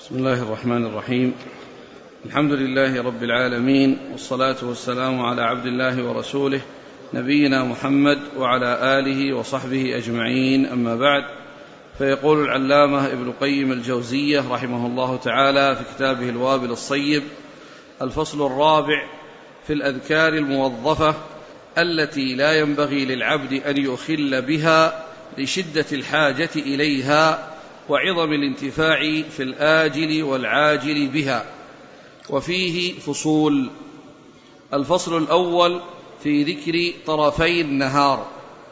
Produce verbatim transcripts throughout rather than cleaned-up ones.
بسم الله الرحمن الرحيم. الحمد لله رب العالمين، والصلاة والسلام على عبد الله ورسوله نبينا محمد وعلى آله وصحبه أجمعين، أما بعد. فيقول العلامة ابن القيم الجوزية رحمه الله تعالى في كتابه الوابل الصيب: الفصل الرابع في الأذكار الموظفة التي لا ينبغي للعبد أن يخل بها لشدة الحاجة إليها وعظم الانتفاع في الآجل والعاجل بها. وفيه فصول. الفصل الأول في ذكر طرفي النهار،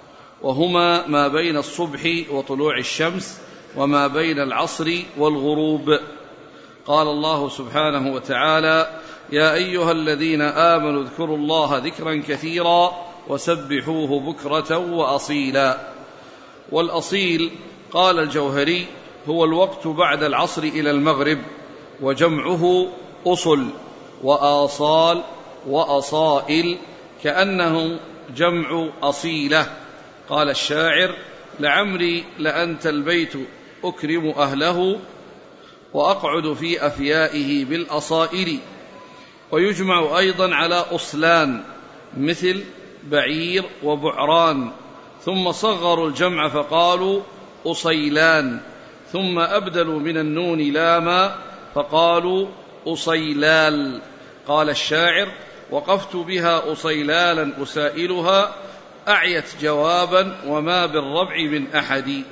وهما ما بين الصبح وطلوع الشمس وما بين العصر والغروب. قال الله سبحانه وتعالى: يا أيها الذين آمنوا اذكروا الله ذكرا كثيرا وسبحوه بكرة وأصيلا. والأصيل قال الجوهري هو الوقت بعد العصر إلى المغرب، وجمعه أصل وآصال وأصائل، كأنه جمع أصيلة. قال الشاعر: لعمري لأنت البيت أكرم أهله وأقعد في أفيائه بالأصائل. ويجمع أيضا على أصلان مثل بعير وبعران، ثم صغروا الجمع فقالوا أصيلان، ثم أبدلوا من النون لاما فقالوا أصيلال. قال الشاعر: وقفت بها أصيلالا أسائلها، أعيت جوابا وما بالربع من أحد.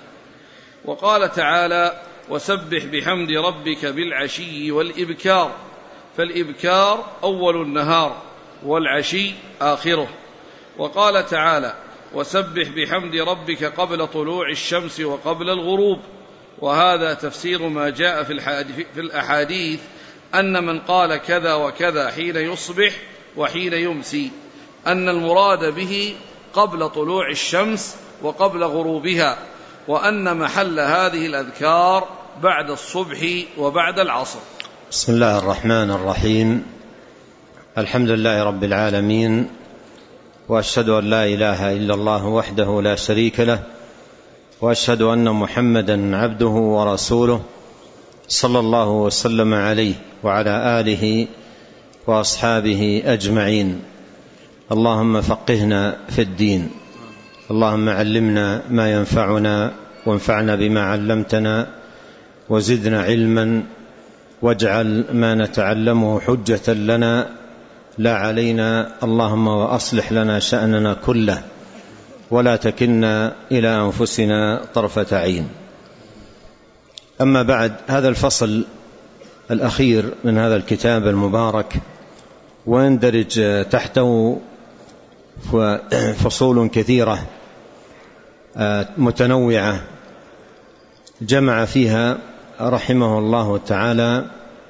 وقال تعالى: وسبح بحمد ربك بالعشي والإبكار، فالإبكار أول النهار والعشي آخره. وقال تعالى: وسبح بحمد ربك قبل طلوع الشمس وقبل الغروب. وهذا تفسير ما جاء في الأحاديث أن من قال كذا وكذا حين يصبح وحين يمسي، أن المراد به قبل طلوع الشمس وقبل غروبها، وأن محل هذه الأذكار بعد الصبح وبعد العصر. بسم الله الرحمن الرحيم. الحمد لله رب العالمين، وأشهد أن لا إله إلا الله وحده لا شريك له، وأشهد أن محمدا عبده ورسوله، صلى الله وسلم عليه وعلى آله وأصحابه أجمعين. اللهم فقهنا في الدين، اللهم علمنا ما ينفعنا وانفعنا بما علمتنا، وزدنا علما، واجعل ما نتعلمه حجة لنا لا علينا. اللهم وأصلح لنا شأننا كله، ولا تكلنا إلى أنفسنا طرفة عين. أما بعد، هذا الفصل الأخير من هذا الكتاب المبارك، ويندرج تحته فصول كثيرة متنوعة، جمع فيها رحمه الله تعالى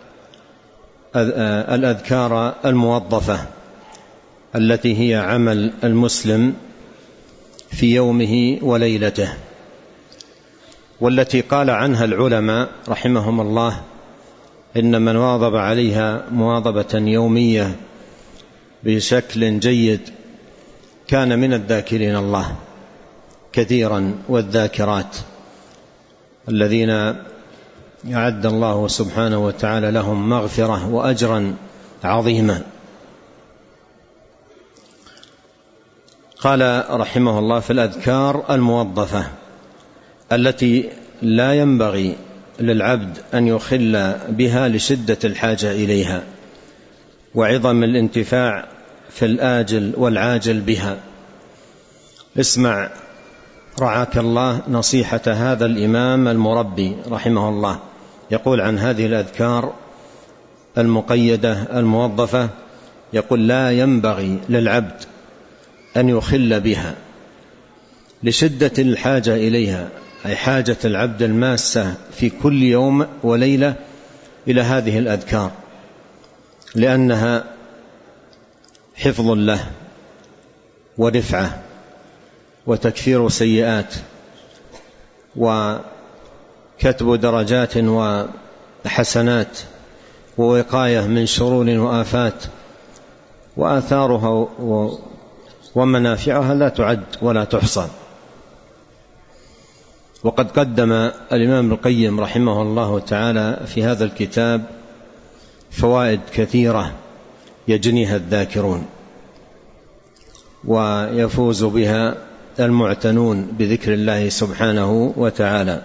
الأذكار الموظفة التي هي عمل المسلم في يومه وليلته، والتي قال عنها العلماء رحمهم الله إن من واظب عليها مواظبة يومية بشكل جيد كان من الذاكرين الله كثيرا والذاكرات، الذين أعد الله سبحانه وتعالى لهم مغفرة وأجرا عظيما. قال رحمه الله: في الأذكار الموظفة التي لا ينبغي للعبد أن يخل بها لشدة الحاجة إليها وعظم الانتفاع في الآجل والعاجل بها. اسمع رعاك الله نصيحة هذا الإمام المربي رحمه الله، يقول عن هذه الأذكار المقيدة الموظفة، يقول: لا ينبغي للعبد أن يخل بها لشدة الحاجة إليها، أي حاجة العبد الماسة في كل يوم وليلة إلى هذه الأذكار، لأنها حفظ له ورفعة وتكفير سيئات وكتب درجات وحسنات ووقاية من شرور وآفات، وآثارها ومنافعها لا تعد ولا تحصى. وقد قدم الإمام ابن القيم رحمه الله تعالى في هذا الكتاب فوائد كثيرة يجنيها الذاكرون ويفوز بها المعتنون بذكر الله سبحانه وتعالى.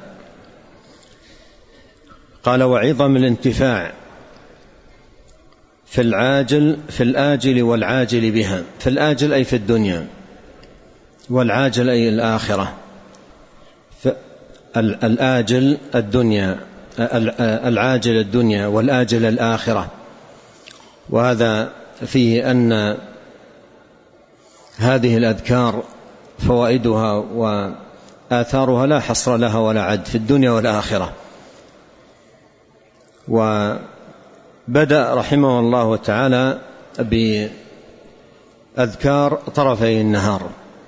قال: وعظم الانتفاع في العاجل في الآجل والعاجل بها. في الآجل أي في الدنيا، والعاجل أي الآخرة. الآجل الدنيا، العاجل الدنيا والآجل الآخرة. وهذا فيه أن هذه الأذكار فوائدها وآثارها لا حصر لها ولا عد في الدنيا والآخرة. وبدأ رحمه الله تعالى بأذكار طرفي النهار،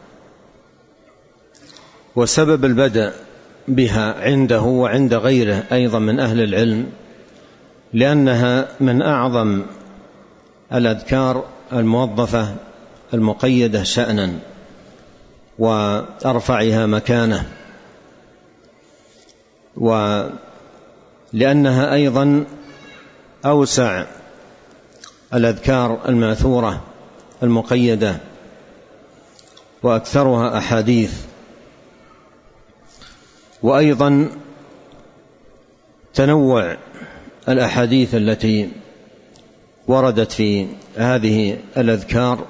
وسبب البدء بها عنده وعند غيره أيضا من أهل العلم لأنها من أعظم الأذكار الموظفة المقيدة شأنا وأرفعها مكانة، ولأنها أيضا أوسع الأذكار الماثورة المقيدة وأكثرها أحاديث. وأيضا تنوع الأحاديث التي وردت في هذه الأذكار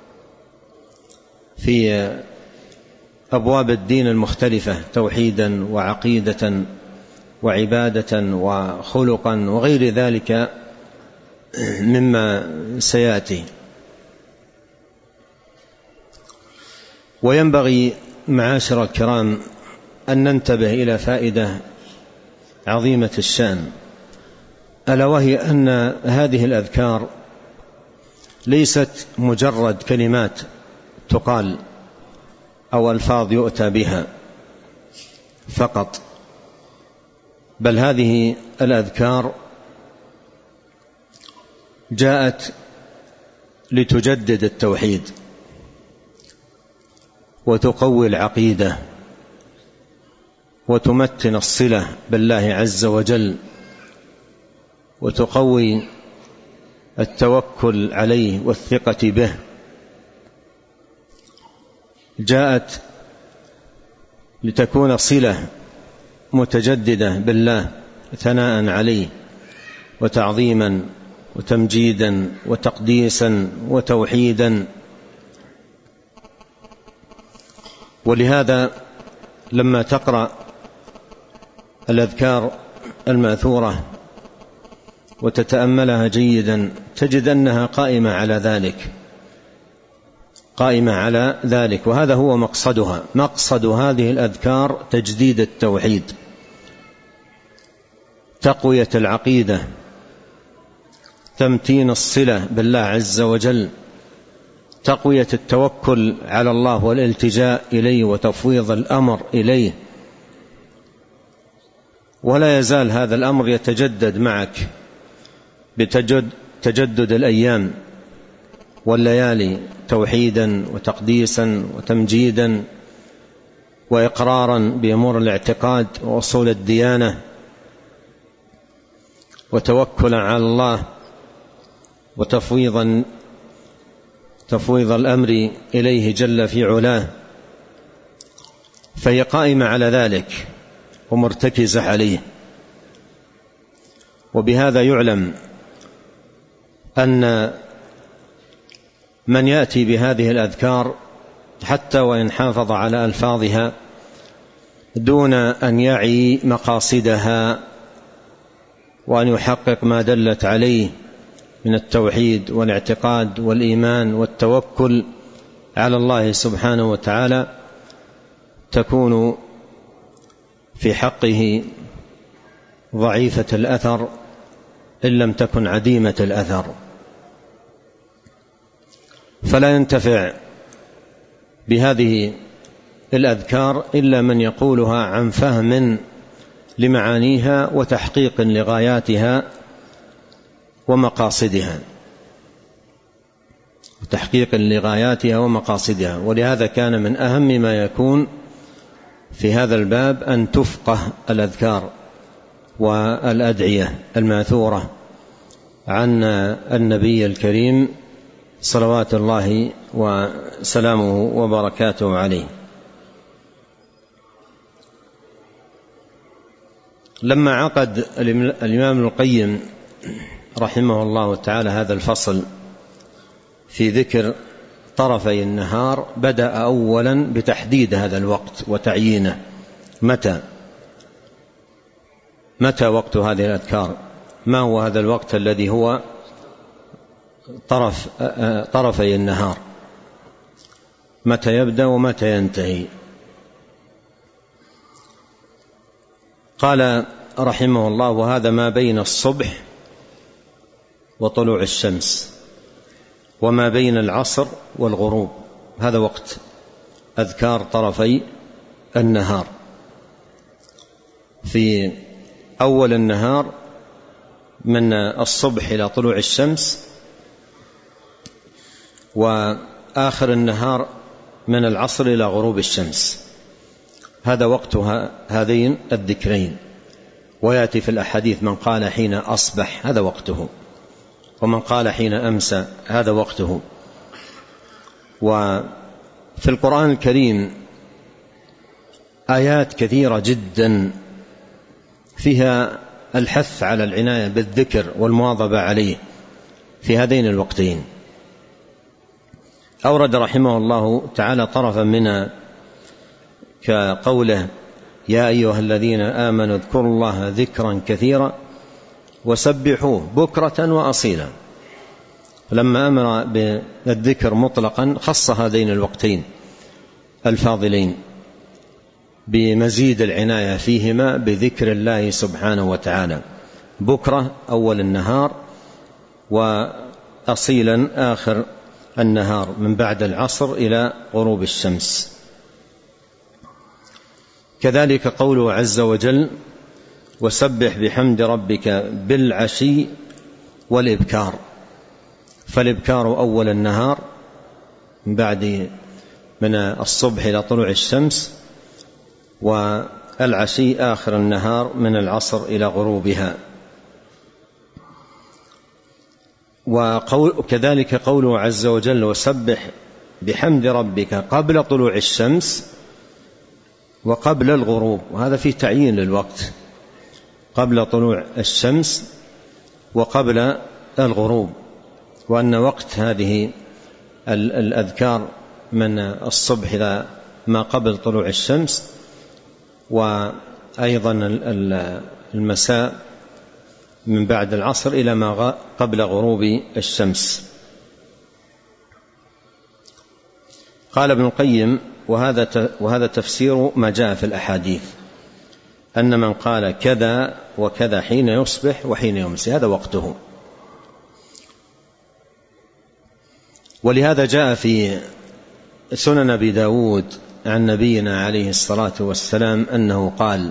في أبواب الدين المختلفة، توحيدا وعقيدة وعبادة وخلقا وغير ذلك مما سيأتي. وينبغي معاشر الكرام أن ننتبه إلى فائدة عظيمة الشأن، ألا وهي أن هذه الأذكار ليست مجرد كلمات تقال أو ألفاظ يؤتى بها فقط، بل هذه الأذكار جاءت لتجدد التوحيد وتقوي العقيدة وتمتن الصلة بالله عز وجل وتقوي التوكل عليه والثقة به. جاءت لتكون صلة متجددة بالله ثناء عليه وتعظيما وتمجيدا وتقديسا وتوحيدا. ولهذا لما تقرأ الأذكار الماثورة وتتأملها جيدا تجد أنها قائمة على ذلك قائمة على ذلك وهذا هو مقصدها. مقصد هذه الأذكار تجديد التوحيد، تقوية العقيدة، تمتين الصلة بالله عز وجل، تقوية التوكل على الله والالتجاء إليه وتفويض الأمر إليه. ولا يزال هذا الأمر يتجدد معك بتجدد الأيام والليالي، توحيدا وتقديسا وتمجيدا وإقرارا بأمور الاعتقاد وأصول الديانة وتوكلا على الله وتفويضا تفويض الأمر إليه جل في علاه. فهي قائمة على ذلك ومرتكزة عليه. وبهذا يعلم أن من يأتي بهذه الأذكار حتى وإن حافظ على ألفاظها دون أن يعي مقاصدها وأن يحقق ما دلت عليه من التوحيد والاعتقاد والإيمان والتوكل على الله سبحانه وتعالى، تكون في حقه ضعيفة الأثر إن لم تكن عديمة الأثر. فلا ينتفع بهذه الأذكار إلا من يقولها عن فهم لمعانيها وتحقيق لغاياتها ومقاصدها وتحقيق لغاياتها ومقاصدها. ولهذا كان من أهم ما يكون في هذا الباب أن تفقه الأذكار والأدعية الماثورة عن النبي الكريم صلوات الله وسلامه وبركاته عليه. لما عقد الإمام ابن القيم رحمه الله تعالى هذا الفصل في ذكر طرفي النهار، بدأ أولا بتحديد هذا الوقت وتعيينه. متى متى وقت هذه الأذكار؟ ما هو هذا الوقت الذي هو طرف طرفي النهار؟ متى يبدأ ومتى ينتهي؟ قال رحمه الله: وهذا ما بين الصبح وطلوع الشمس وما بين العصر والغروب، هذا وقت أذكار طرفي النهار. في أول النهار من الصبح إلى طلوع الشمس، وآخر النهار من العصر إلى غروب الشمس، هذا وقت هذين الذكرين. ويأتي في الأحاديث: من قال حين أصبح هذا وقته، ومن قال حين أمسى هذا وقته. وفي القرآن الكريم آيات كثيرة جدا فيها الحث على العناية بالذكر والمواظبة عليه في هذين الوقتين. أورد رحمه الله تعالى طرفا منها كقوله: يا أيها الذين آمنوا اذكروا الله ذكرا كثيرا وسبحوه بكرة وأصيلا. لما أمر بالذكر مطلقا خص هذين الوقتين الفاضلين بمزيد العناية فيهما بذكر الله سبحانه وتعالى، بكرة أول النهار، وأصيلا آخر النهار من بعد العصر إلى غروب الشمس. كذلك قوله عز وجل: وسبح بحمد ربك بالعشي والإبكار. فالإبكار أول النهار من بعد من الصبح إلى طلوع الشمس، والعشي آخر النهار من العصر إلى غروبها. وكذلك قوله عز وجل: وسبح بحمد ربك قبل طلوع الشمس وقبل الغروب، وهذا فيه تعيين للوقت، قبل طلوع الشمس وقبل الغروب، وأن وقت هذه الأذكار من الصبح إلى ما قبل طلوع الشمس، وأيضا المساء من بعد العصر إلى ما قبل غروب الشمس. قال ابن القيم: وهذا وهذا تفسير ما جاء في الأحاديث أن من قال كذا وكذا حين يصبح وحين يمسي هذا وقته. ولهذا جاء في سنن أبي داود عن نبينا عليه الصلاة والسلام أنه قال: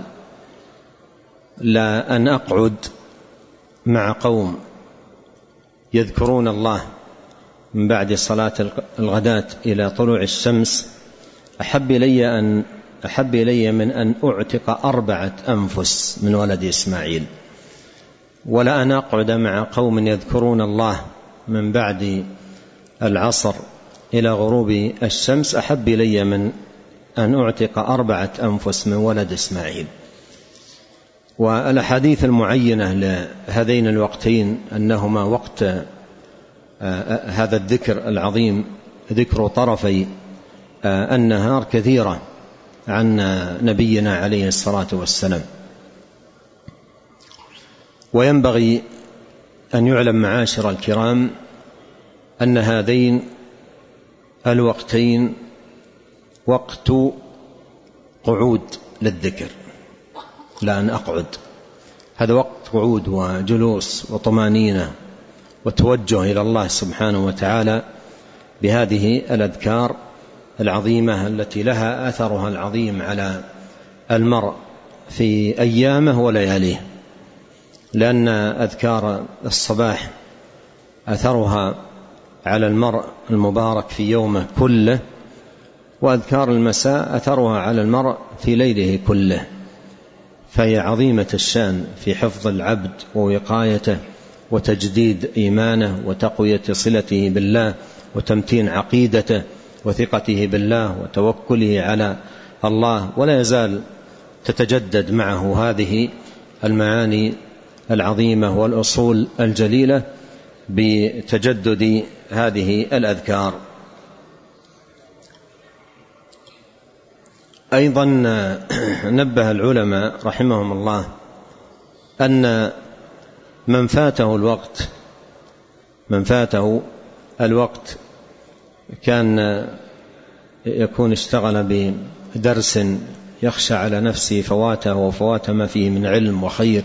لا أن أقعد مع قوم يذكرون الله من بعد صلاة الغداة إلى طلوع الشمس أحب إلي أن أحب إلي من أن أعتق أربعة أنفس من ولد إسماعيل، ولا أن أقعد مع قوم يذكرون الله من بعد العصر إلى غروب الشمس أحب إلي من أن أعتق أربعة أنفس من ولد إسماعيل. والأحاديث المعينة لهذين الوقتين أنهما وقت هذا الذكر العظيم، ذكر طرفي النهار، كثيرة عن نبينا عليه الصلاة والسلام. وينبغي أن يعلم معاشر الكرام أن هذين الوقتين وقت قعود للذكر، لا أن أقعد، هذا وقت قعود وجلوس وطمانينة وتوجه إلى الله سبحانه وتعالى بهذه الأذكار العظيمة التي لها أثرها العظيم على المرء في أيامه ولياليه. لأن أذكار الصباح أثرها على المرء المبارك في يومه كله وأذكار المساء أثرها على المرء في ليله كله، فهي عظيمة الشأن في حفظ العبد ووقايته وتجديد إيمانه وتقوية صلته بالله وتمتين عقيدته وثقته بالله وتوكله على الله، ولا يزال تتجدد معه هذه المعاني العظيمة والأصول الجليلة بتجدد هذه الأذكار. أيضا نبه العلماء رحمهم الله أن من فاته الوقت من فاته الوقت كان يكون اشتغل بدرس يخشى على نفسه فواته وفوات ما فيه من علم وخير،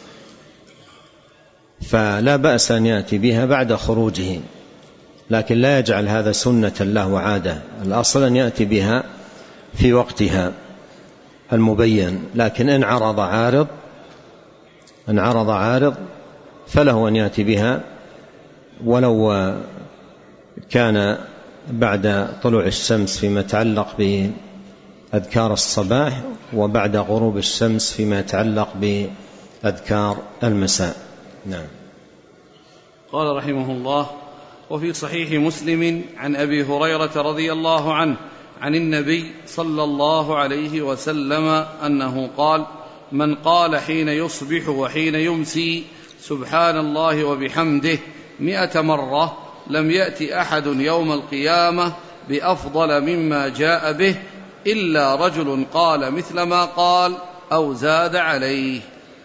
فلا بأس أن يأتي بها بعد خروجه، لكن لا يجعل هذا سنة له وعادة. الأصل أن يأتي بها في وقتها المبين، لكن إن عرض عارض إن عرض عارض فله أن يأتي بها ولو كان بعد طلوع الشمس فيما يتعلق بأذكار الصباح، وبعد غروب الشمس فيما يتعلق بأذكار المساء. نعم. قال رحمه الله: وفي صحيح مسلم عن أبي هريرة رضي الله عنه عن النبي صلى الله عليه وسلم أنه قال: من قال حين يصبح وحين يمسي سبحان الله وبحمده مئة مرة لم يأت أحد يوم القيامة بأفضل مما جاء به إلا رجل قال مثل ما قال أو زاد عليه.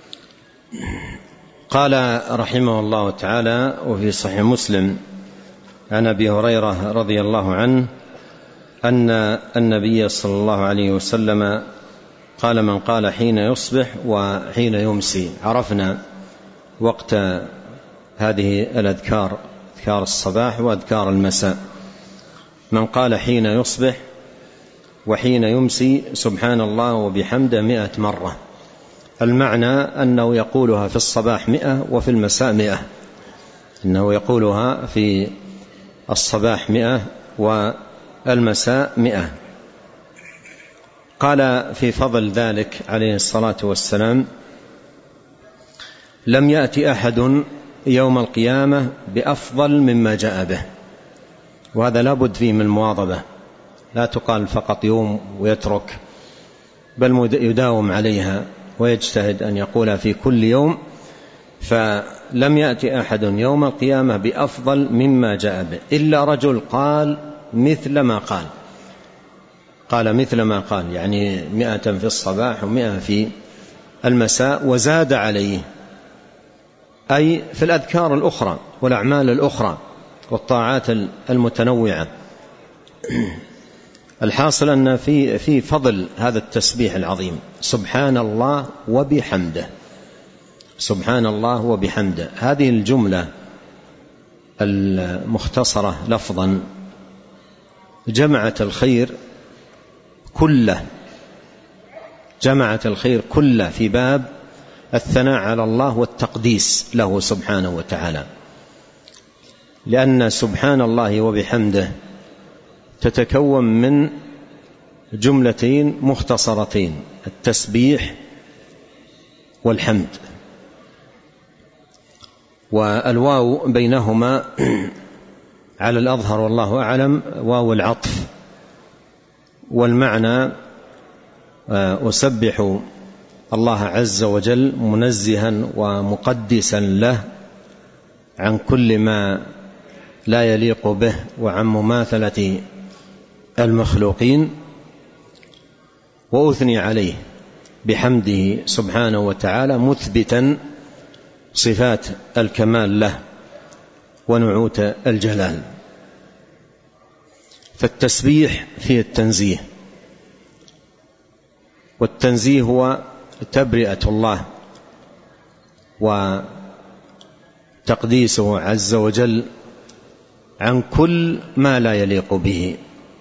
قال رحمه الله تعالى: وفي صحيح مسلم عن أبي هريرة رضي الله عنه أن النبي صلى الله عليه وسلم قال: من قال حين يصبح وحين يمسي. عرفنا وقت هذه الأذكار، أذكار الصباح وأذكار المساء. من قال حين يصبح وحين يمسي سبحان الله وبحمده مئة مرة، المعنى أنه يقولها في الصباح مئة وفي المساء مئة، أنه يقولها في الصباح مئة والمساء مئة. قال في فضل ذلك عليه الصلاة والسلام: لم يأتي أحد يوم القيامة بأفضل مما جاء به. وهذا لا بد فيه من المواظبة، لا تقال فقط يوم ويترك، بل يداوم عليها ويجتهد أن يقولها في كل يوم. فلم يأتي أحد يوم القيامة بأفضل مما جاء به إلا رجل قال مثل ما قال قال مثل ما قال يعني مئة في الصباح ومئة في المساء، وزاد عليه، أي في الأذكار الأخرى والأعمال الأخرى والطاعات المتنوعة. الحاصل أن في في فضل هذا التسبيح العظيم، سبحان الله وبحمده، سبحان الله وبحمده. هذه الجملة المختصرة لفظا جمعت الخير كله، جمعت الخير كله في باب الثناء على الله والتقديس له سبحانه وتعالى، لأن سبحان الله وبحمده تتكون من جملتين مختصرتين: التسبيح والحمد، والواو بينهما على الأظهر والله أعلم واو العطف، والمعنى أسبح الله عز وجل منزها ومقدسا له عن كل ما لا يليق به وعن مماثلة المخلوقين، وأثني عليه بحمده سبحانه وتعالى مثبتا صفات الكمال له ونعوت الجلال. فالتسبيح فيه التنزيه، والتنزيه هو تبرئة الله وتقديسه عز وجل عن كل ما لا يليق به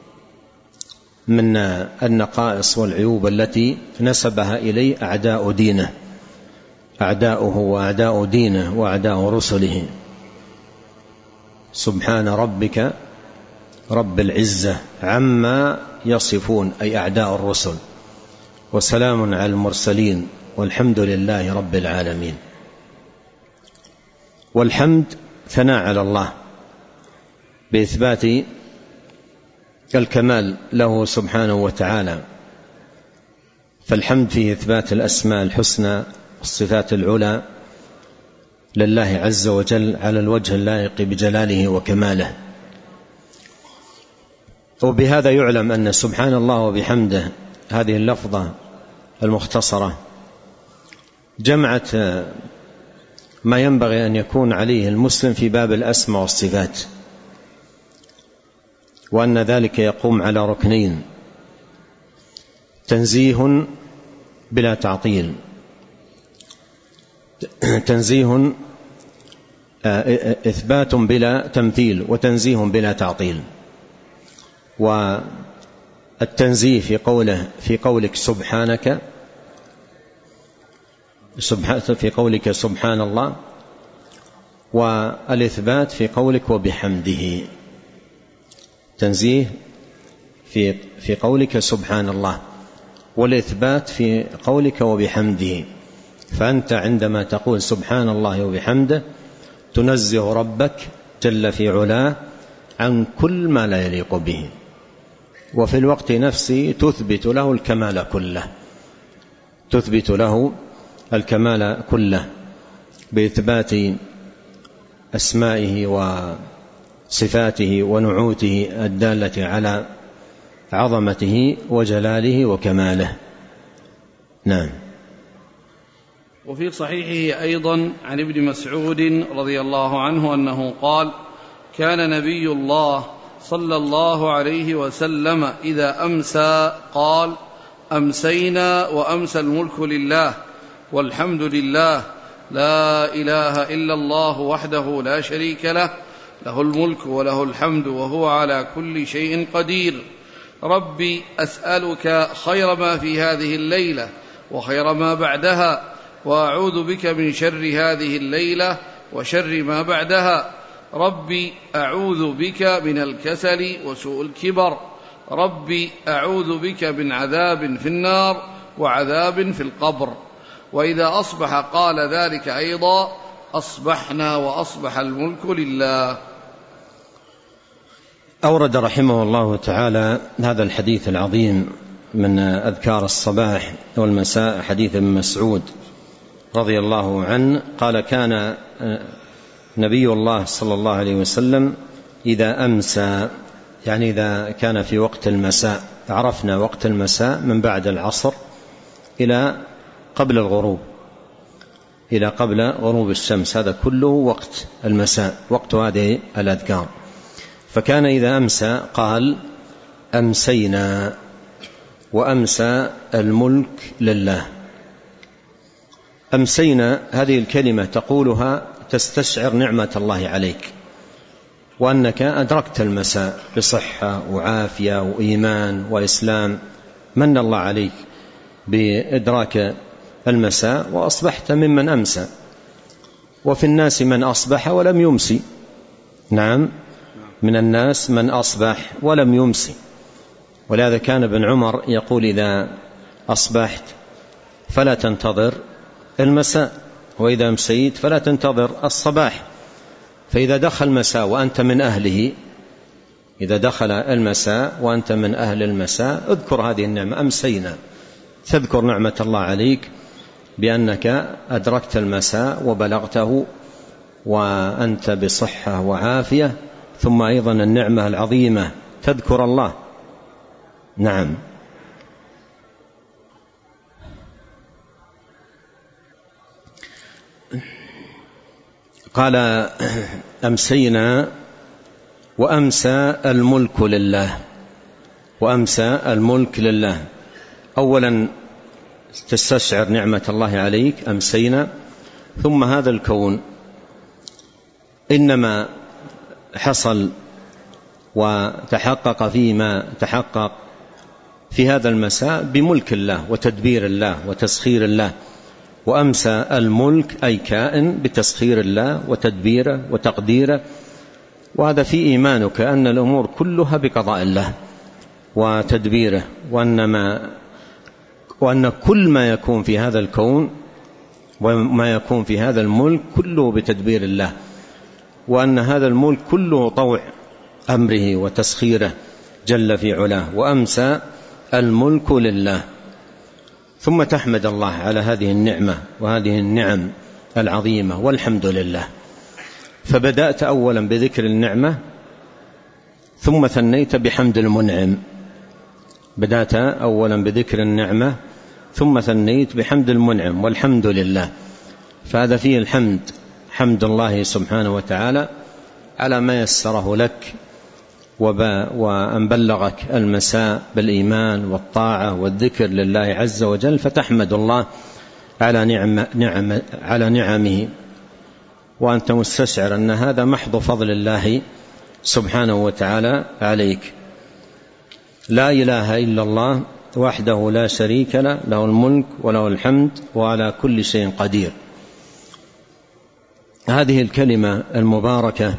من النقائص والعيوب التي نسبها إليه أعداء دينه، أعداؤه وأعداء دينه وأعداء رسله. سبحان ربك رب العزة عما يصفون أي أعداء الرسل، وسلام على المرسلين والحمد لله رب العالمين. والحمد ثناء على الله بإثبات الكمال له سبحانه وتعالى، فالحمد فيه إثبات الأسماء الحسنى والصفات العلى لله عز وجل على الوجه اللائق بجلاله وكماله. وبهذا يعلم أن سبحان الله وبحمده هذه اللفظة المختصرة جمعت ما ينبغي أن يكون عليه المسلم في باب الأسماء والصفات، وأن ذلك يقوم على ركنين: تنزيه بلا تعطيل، تنزيه إثبات بلا تمثيل، وتنزيه بلا تعطيل. والتنزيه في قوله في قولك سبحانك في قولك سبحان الله، والإثبات في قولك وبحمده. تنزيه في في قولك سبحان الله، والإثبات في قولك وبحمده. فأنت عندما تقول سبحان الله وبحمده تنزه ربك جل في علاه عن كل ما لا يليق به، وفي الوقت نفسه تثبت له الكمال كله، تثبت له الكمال كله بإثبات أسمائه وصفاته ونعوته الدالة على عظمته وجلاله وكماله. نعم. وفي صحيحه أيضا عن ابن مسعود رضي الله عنه أنه قال: كان نبي الله صلى الله عليه وسلم إذا أمسى قال: أمسينا وأمسى الملك لله والحمد لله، لا إله إلا الله وحده لا شريك له، له الملك وله الحمد وهو على كل شيء قدير. ربي أسألك خير ما في هذه الليلة وخير ما بعدها، وأعوذ بك من شر هذه الليلة وشر ما بعدها. ربي أعوذ بك من الكسل وسوء الكبر. ربي أعوذ بك من عذاب في النار وعذاب في القبر. وإذا أصبح قال ذلك أيضا: أصبحنا وأصبح الملك لله. أورد رحمه الله تعالى هذا الحديث العظيم من أذكار الصباح والمساء، حديث ابن مسعود رضي الله عنه قال: كان نبي الله صلى الله عليه وسلم إذا أمسى، يعني إذا كان في وقت المساء، عرفنا وقت المساء من بعد العصر إلى قبل الغروب، إلى قبل غروب الشمس، هذا كله وقت المساء، وقت هذه الأذكار. فكان إذا أمسى قال: أمسينا وأمسى الملك لله. أمسينا هذه الكلمة تقولها تستشعر نعمة الله عليك، وأنك أدركت المساء بصحة وعافية وإيمان وإسلام، من الله عليك بإدراك المساء وأصبحت ممن أمسى. وفي الناس من أصبح ولم يمسي، نعم، من الناس من أصبح ولم يمسي. ولهذا كان ابن عمر يقول: إذا أصبحت فلا تنتظر المساء، وإذا أمسيت فلا تنتظر الصباح. فإذا دخل المساء وأنت من أهله، إذا دخل المساء وأنت من أهل المساء، اذكر هذه النعمة، أمسينا، تذكر نعمة الله عليك بأنك أدركت المساء وبلغته وأنت بصحة وعافية. ثم أيضا النعمة العظيمة تذكر الله. نعم. قال: أمسينا وأمسى الملك لله، وأمسى الملك لله. أولا تستشعر نعمة الله عليك، أمسينا، ثم هذا الكون إنما حصل وتحقق فيما تحقق في هذا المساء بملك الله وتدبير الله وتسخير الله. وأمسى الملك أي كائن بتسخير الله وتدبيره وتقديره وهذا في إيمانك أن الأمور كلها بقضاء الله وتدبيره، وأن, ما وأن كل ما يكون في هذا الكون وما يكون في هذا الملك كله بتدبير الله، وأن هذا الملك كله طوع أمره وتسخيره جل في علاه، وأمسى الملك لله. ثم تحمد الله على هذه النعمة وهذه النعم العظيمة، والحمد لله. فبدأت أولا بذكر النعمة ثم ثنيت بحمد المنعم. بدأت أولا بذكر النعمة ثم ثنيت بحمد المنعم والحمد لله. فهذا فيه الحمد، حمد الله سبحانه وتعالى على ما يسره لك وأن بلغك المساء بالإيمان والطاعة والذكر لله عز وجل، فتحمد الله على نعم نعم على نعمه، وأنت مستشعر أن هذا محض فضل الله سبحانه وتعالى عليك. لا إله إلا الله وحده لا شريك له، له الملك وله الحمد وعلى كل شيء قدير. هذه الكلمة المباركة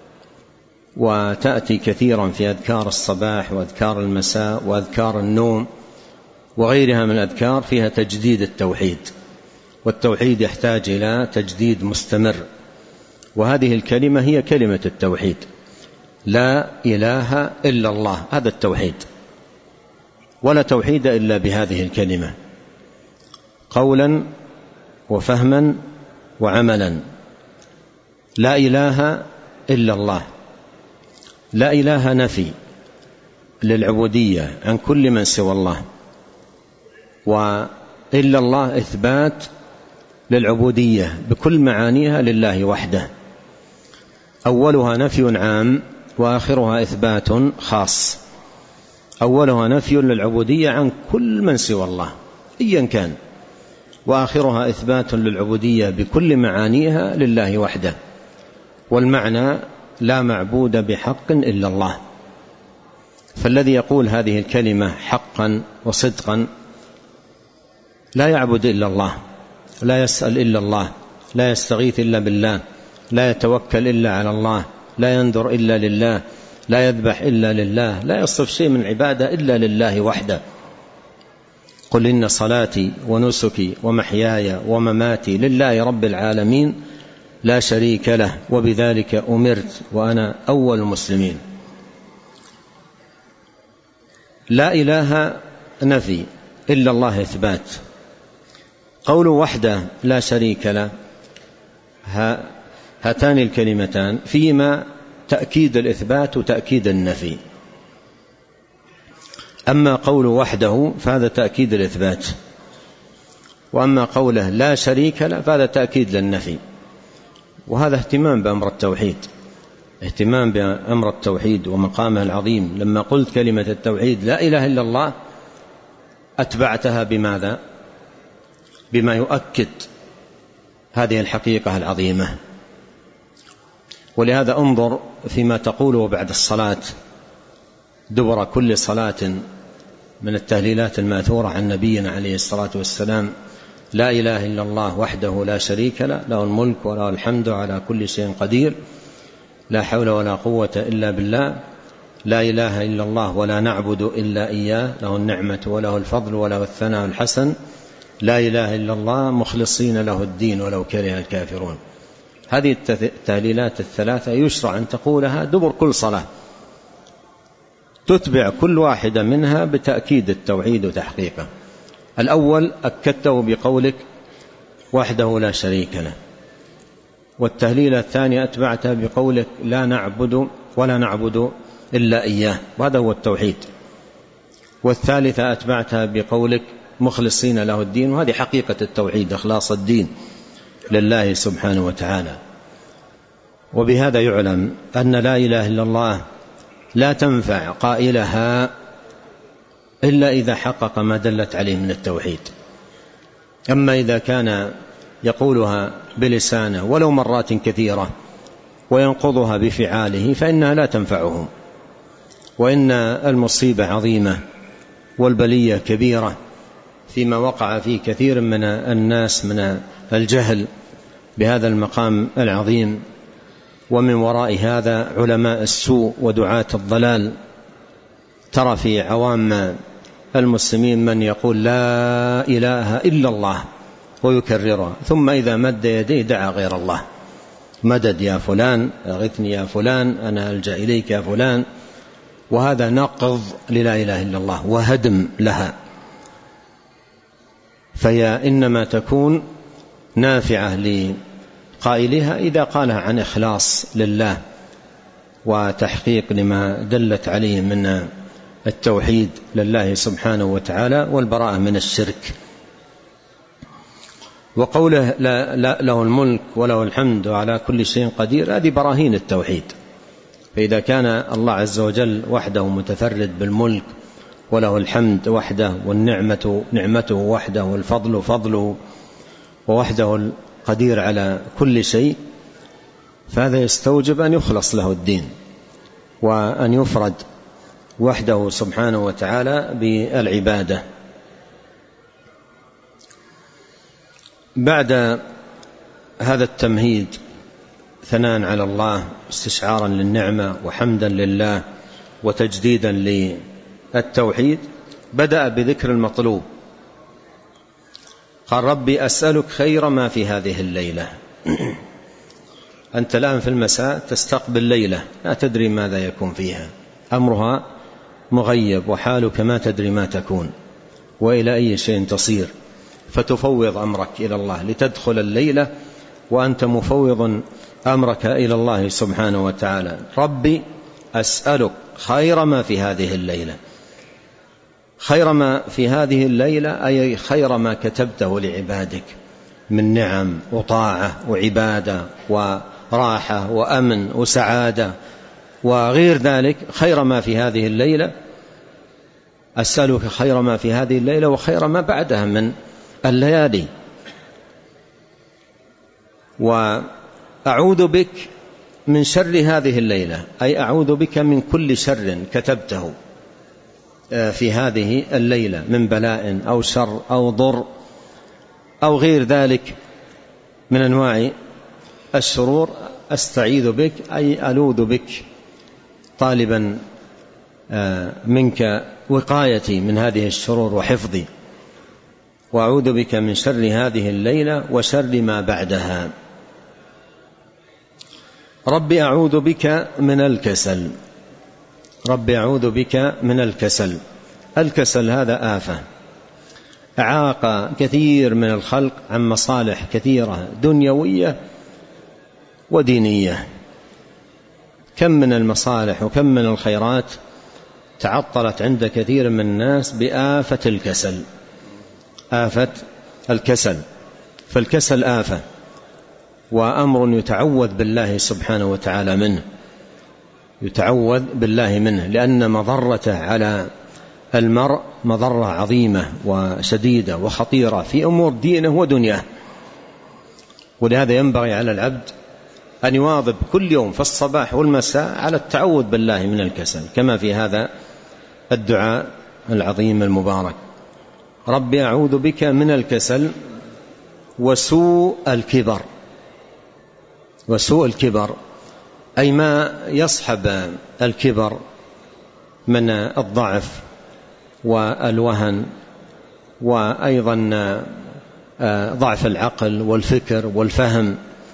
وتأتي كثيرا في أذكار الصباح وأذكار المساء وأذكار النوم وغيرها من الأذكار، فيها تجديد التوحيد، والتوحيد يحتاج إلى تجديد مستمر، وهذه الكلمة هي كلمة التوحيد. لا إله إلا الله، هذا التوحيد، ولا توحيد إلا بهذه الكلمة، قولا وفهما وعملا. لا إله إلا الله، لا إله نفي للعبودية عن كل من سوى الله، وإلا الله إثبات للعبودية بكل معانيها لله وحده. أولها نفي عام وآخرها إثبات خاص. أولها نفي للعبودية عن كل من سوى الله أيا كان، وآخرها إثبات للعبودية بكل معانيها لله وحده. والمعنى لا معبود بحق إلا الله. فالذي يقول هذه الكلمة حقا وصدقا لا يعبد إلا الله، لا يسأل إلا الله، لا يستغيث إلا بالله، لا يتوكل إلا على الله، لا ينظر إلا لله، لا يذبح إلا لله، لا يصرف شيء من عبادة إلا لله وحده. قل إن صلاتي ونسكي ومحياي ومماتي لله رب العالمين لا شريك له وبذلك أمرت وأنا أول المسلمين. لا إله نفي، إلا الله إثبات. قول وحده لا شريك له، هاتان الكلمتان فيما تأكيد الإثبات وتأكيد النفي. أما قول وحده فهذا تأكيد الإثبات، وأما قوله لا شريك له فهذا تأكيد للنفي. وهذا اهتمام بأمر التوحيد، اهتمام بأمر التوحيد ومقامه العظيم. لما قلت كلمة التوحيد لا إله إلا الله أتبعتها بماذا؟ بما يؤكد هذه الحقيقة العظيمة. ولهذا انظر فيما تقوله بعد الصلاة دبر كل صلاة من التهليلات الماثورة عن نبينا عليه الصلاة والسلام: لا إله إلا الله وحده لا شريك له، له الملك وله الحمد على كل شيء قدير، لا حول ولا قوة إلا بالله، لا إله إلا الله ولا نعبد إلا إياه، له النعمة وله الفضل وله الثناء الحسن، لا إله إلا الله مخلصين له الدين ولو كره الكافرون. هذه التهليلات الثلاثة يشرع أن تقولها دبر كل صلاة، تتبع كل واحدة منها بتأكيد التوحيد وتحقيقه. الأول أكدته بقولك وحده لا شريك له، والتهليلة الثانية أتبعتها بقولك لا نعبد ولا نعبد إلا إياه، وهذا هو التوحيد. والثالثة أتبعتها بقولك مخلصين له الدين، وهذه حقيقة التوحيد، إخلاص الدين لله سبحانه وتعالى. وبهذا يعلم أن لا إله إلا الله لا تنفع قائلها إلا إذا حقق ما دلت عليه من التوحيد. أما إذا كان يقولها بلسانه ولو مرات كثيرة وينقضها بفعاله فإنها لا تنفعهم. وإن المصيبة عظيمة والبلية كبيرة فيما وقع فيه كثير من الناس من الجهل بهذا المقام العظيم ومن وراء هذا علماء السوء ودعاة الضلال. ترى في عوام المسلمين من يقول لا إله إلا الله ويكررها، ثم إذا مد يديه دعا غير الله، مدد يا فلان، أغثني يا فلان، أنا ألجأ إليك يا فلان، وهذا نقض للا إله إلا الله وهدم لها. فهي إنما تكون نافعة لقائلها إذا قالها عن إخلاص لله وتحقيق لما دلت عليه من التوحيد لله سبحانه وتعالى والبراءة من الشرك. وقوله لا لا له الملك وله الحمد وعلى كل شيء قدير، هذه براهين التوحيد. فإذا كان الله عز وجل وحده متفرد بالملك وله الحمد وحده، والنعمة نعمته وحده، والفضل فضله، ووحده القدير على كل شيء، فهذا يستوجب أن يخلص له الدين وأن يفرد وحده سبحانه وتعالى بالعبادة. بعد هذا التمهيد ثناء على الله استشعارا للنعمة وحمدا لله وتجديدا للتوحيد، بدأ بذكر المطلوب. قال ربي أسألك خير ما في هذه الليلة. أنت الآن في المساء تستقبل ليلة لا تدري ماذا يكون فيها، أمرها مغيب وحالك ما تدري ما تكون وإلى أي شيء تصير، فتفوض أمرك إلى الله لتدخل الليلة وأنت مفوض أمرك إلى الله سبحانه وتعالى. ربي أسألك خير ما في هذه الليلة. خير ما في هذه الليلة أي خير ما كتبته لعبادك من نعم وطاعة وعبادة وراحة وأمن وسعادة وغير ذلك. خير ما في هذه الليلة، أسألك خير ما في هذه الليلة وخير ما بعدها من الليالي. وأعوذ بك من شر هذه الليلة، أي أعوذ بك من كل شر كتبته في هذه الليلة من بلاء أو شر أو ضر أو غير ذلك من أنواع الشرور. أستعيذ بك أي ألوذ بك طالبا منك وقايتي من هذه الشرور وحفظي. وأعوذ بك من شر هذه الليلة وشر ما بعدها. ربي أعوذ بك من الكسل. ربي أعوذ بك من الكسل. الكسل هذا آفة أعاق كثير من الخلق عن مصالح كثيرة دنيوية ودينية. كم من المصالح وكم من الخيرات تعطلت عند كثير من الناس بآفة الكسل. آفة الكسل. فالكسل آفة وأمر يتعوذ بالله سبحانه وتعالى منه، يتعوذ بالله منه، لأن مضرته على المرء مضرة عظيمة وشديدة وخطيرة في أمور دينه ودنياه. ولهذا ينبغي على العبد أن يواظب كل يوم في الصباح والمساء على التعوذ بالله من الكسل، كما في هذا الدعاء العظيم المبارك. ربي أعوذ بك من الكسل وسوء الكبر. وسوء الكبر أي ما يصحب الكبر من الضعف والوهن، وأيضا ضعف العقل والفكر والفهم،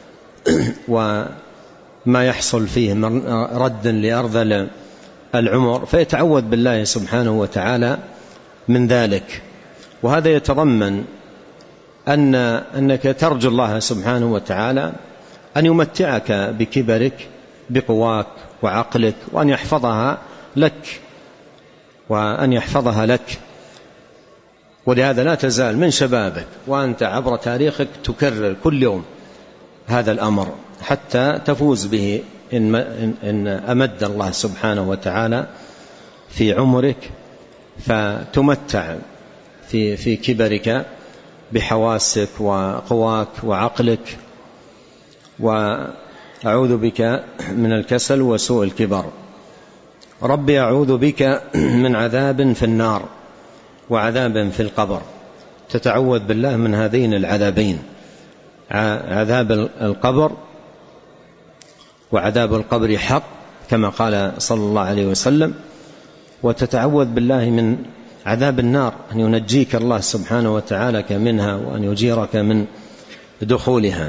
وما يحصل فيه رد لأرذل العمر، فيتعوذ بالله سبحانه وتعالى من ذلك. وهذا يتضمن أن أنك ترجو الله سبحانه وتعالى أن يمتعك بكبرك بقواك وعقلك، وأن يحفظها لك وأن يحفظها لك. ولهذا لا تزال من شبابك وأنت عبر تاريخك تكرر كل يوم هذا الأمر حتى تفوز به إن, إن أمد الله سبحانه وتعالى في عمرك، فتمتع في, في كبرك بحواسك وقواك وعقلك. وأعوذ بك من الكسل وسوء الكبر. ربي أعوذ بك من عذاب في النار وعذاب في القبر. تتعوذ بالله من هذين العذابين، عذاب القبر وعذاب القبر حق كما قال صلى الله عليه وسلم، وتتعوذ بالله من عذاب النار، أن ينجيك الله سبحانه وتعالى منها وأن يجيرك من دخولها.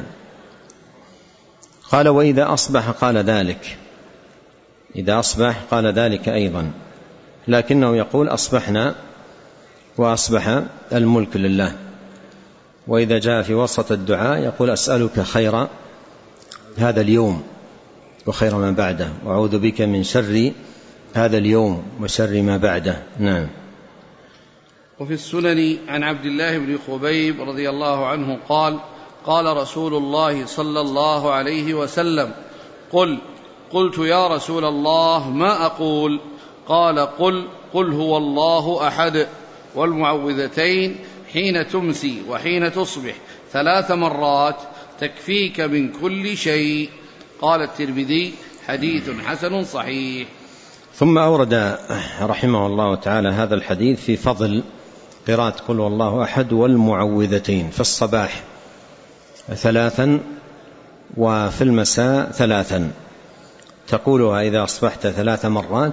قال وإذا أصبح قال ذلك، إذا أصبح قال ذلك أيضا، لكنه يقول أصبحنا وأصبح الملك لله. وإذا جاء في وسط الدعاء يقول أسألك خير هذا اليوم وخير ما بعده، وأعوذ بك من شر هذا اليوم وشر ما بعده. نعم. وفي السنن عن عبد الله بن خبيب رضي الله عنه قال قال رسول الله صلى الله عليه وسلم قل قلت يا رسول الله ما أقول؟ قال قل قل هو الله أحد والمعوذتين حين تمسي وحين تصبح ثلاث مرات تكفيك من كل شيء. قال الترمذي حديث حسن صحيح. ثم أورد رحمه الله تعالى هذا الحديث في فضل قراءة قل هو الله أحد والمعوذتين في الصباح ثلاثا وفي المساء ثلاثا، تقولها إذا أصبحت ثلاث مرات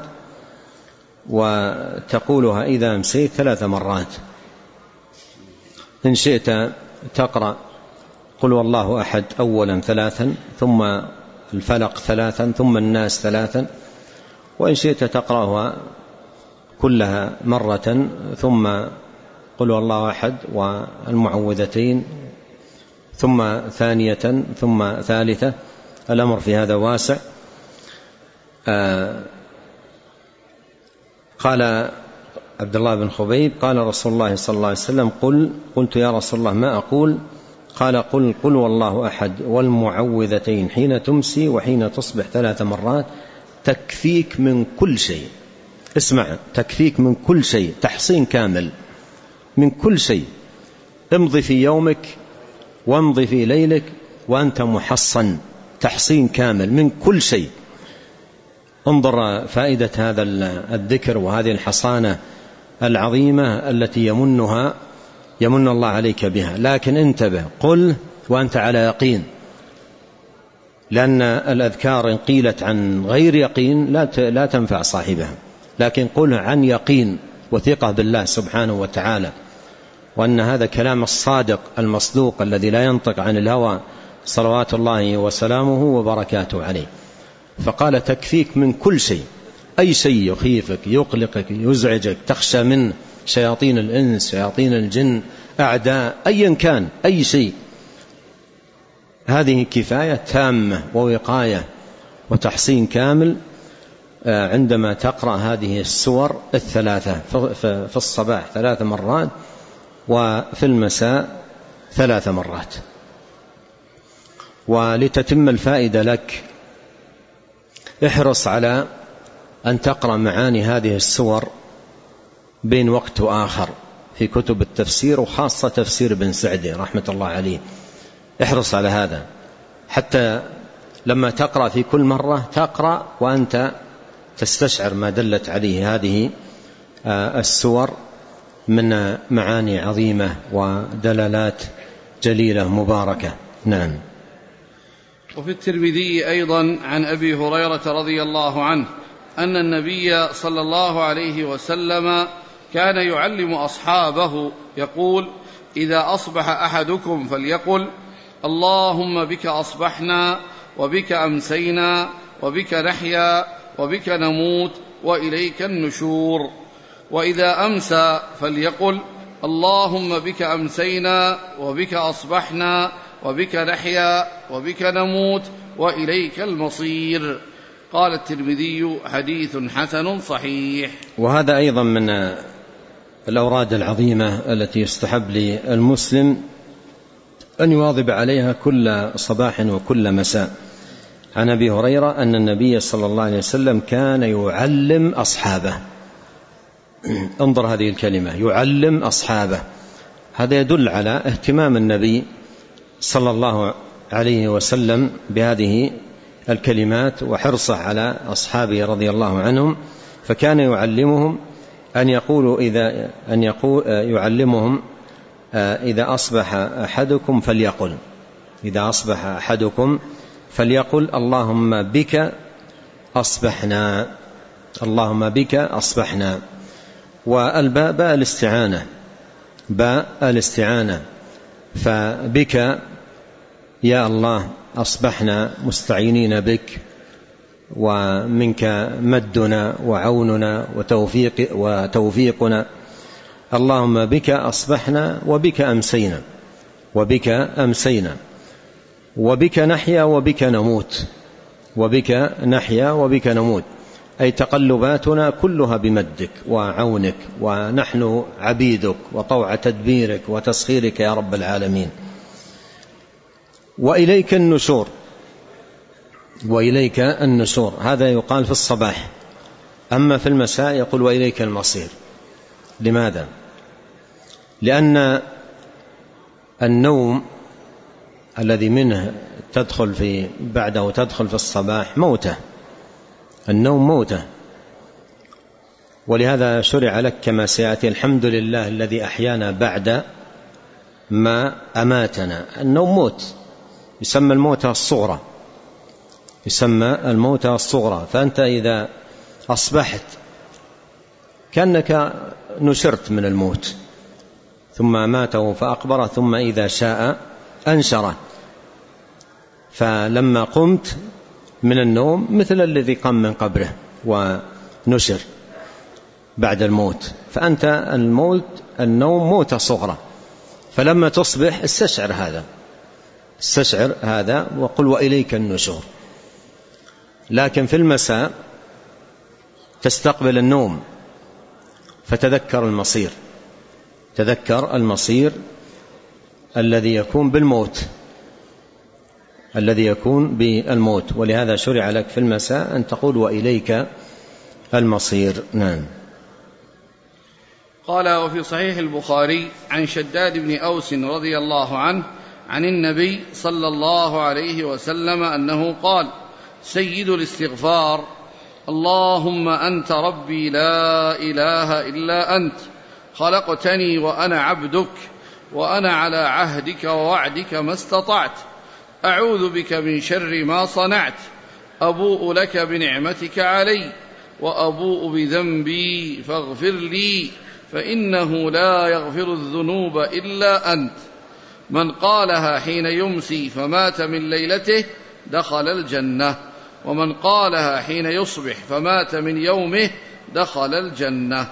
وتقولها إذا أمسيت ثلاث مرات. إن شئت تقرأ قل هو الله أحد أولا ثلاثا، ثم الفلق ثلاثا، ثم الناس ثلاثا، وإن شئت تقرأها كلها مرة، ثم قل هو الله أحد والمعوذتين، ثم ثانية، ثم ثالثة. الأمر في هذا واسع. آه قال عبد الله بن خبيب قال رسول الله صلى الله عليه وسلم قل قلت يا رسول الله ما أقول؟ قال قل قل والله أحد والمعوذتين حين تمسي وحين تصبح ثلاث مرات تكفيك من كل شيء. اسمع، تكفيك من كل شيء، تحصين كامل من كل شيء. امضي في يومك وامضي في ليلك وأنت محصن، تحصين كامل من كل شيء. انظر فائدة هذا الذكر وهذه الحصانة العظيمة التي يمنها يمن الله عليك بها. لكن انتبه، قل وأنت على يقين، لأن الأذكار إن قيلت عن غير يقين لا لا تنفع صاحبها، لكن قل عن يقين وثقة بالله سبحانه وتعالى، وأن هذا كلام الصادق المصدوق الذي لا ينطق عن الهوى صلوات الله وسلامه وبركاته عليه. فقال تكفيك من كل شيء، أي شيء يخيفك يقلقك يزعجك تخشى منه، شياطين الإنس شياطين الجن أعداء أيا كان أي شيء، هذه كفاية تامة ووقاية وتحصين كامل عندما تقرأ هذه السور الثلاثة في الصباح ثلاث مرات وفي المساء ثلاث مرات. ولتتم الفائدة لك احرص على أن تقرأ معاني هذه السور بين وقت وآخر في كتب التفسير، وخاصة تفسير ابن سعدي رحمة الله عليه. احرص على هذا حتى لما تقرأ في كل مرة تقرأ وأنت تستشعر ما دلت عليه هذه السور من معاني عظيمة ودلالات جليلة مباركة. نعم. وفي الترمذي أيضا عن أبي هريرة رضي الله عنه أن النبي صلى الله عليه وسلم كان يعلم أصحابه يقول إذا أصبح أحدكم فليقل اللهم بك أصبحنا وبك أمسينا وبك نحيا وبك نموت وإليك النشور. وإذا أمسى فليقل اللهم بك أمسينا وبك أصبحنا وبك نحيا وبك نموت وإليك المصير. قال الترمذي حديث حسن صحيح. وهذا أيضا من الأوراد العظيمة التي يستحب للمسلم أن يواظب عليها كل صباح وكل مساء. عن أبي هريرة أن النبي صلى الله عليه وسلم كان يعلم أصحابه. انظر هذه الكلمة، يعلم أصحابه. هذا يدل على اهتمام النبي صلى الله عليه وسلم بهذه الكلمات وحرصه على أصحابه رضي الله عنهم، فكان يعلمهم أن يقولوا إذا أن يقول يعلمهم إذا أصبح أحدكم فليقل، إذا أصبح أحدكم فليقل اللهم بك أصبحنا، اللهم بك أصبحنا. والباء باء الاستعانة، باء الاستعانة، فبك يا الله أصبحنا مستعينين بك، ومنك مدنا وعوننا وتوفيق وتوفيقنا. اللهم بك أصبحنا وبك أمسينا، وبك أمسينا، وبك نحيا وبك نموت، وبك نحيا وبك نموت، أي تقلباتنا كلها بمدك وعونك، ونحن عبيدك وطوع تدبيرك وتسخيرك يا رب العالمين. وإليك النشور، وإليك النشور، هذا يقال في الصباح. أما في المساء يقول وإليك المصير. لماذا؟ لأن النوم الذي منه تدخل في بعده تدخل في الصباح موته، النوم موته، ولهذا شرع لك كما سيأتي الحمد لله الذي أحيانا بعد ما أماتنا. النوم موت، يسمى الموتى الصغرى، يسمى الموتى الصغرى. فأنت إذا أصبحت كأنك نشرت من الموت، ثم ماته فأقبره، ثم إذا شاء أنشره. فلما قمت من النوم مثل الذي قام من قبره ونشر بعد الموت. فأنت الموت النوم موتى صغرى، فلما تصبح استشعر هذا، استشعر هذا وقل وإليك النشور. لكن في المساء تستقبل النوم فتذكر المصير، تذكر المصير الذي يكون بالموت، الذي يكون بالموت. ولهذا شرع لك في المساء أن تقول وإليك المصير. نعم. قال وفي صحيح البخاري عن شداد بن أوس رضي الله عنه عن النبي صلى الله عليه وسلم أنه قال سيد الاستغفار اللهم أنت ربي لا إله إلا أنت خلقتني وأنا عبدك وأنا على عهدك ووعدك ما استطعت أعوذ بك من شر ما صنعت أبوء لك بنعمتك علي وأبوء بذنبي فاغفر لي فإنه لا يغفر الذنوب إلا أنت. من قالها حين يمسي فمات من ليلته دخل الجنة، ومن قالها حين يصبح فمات من يومه دخل الجنة.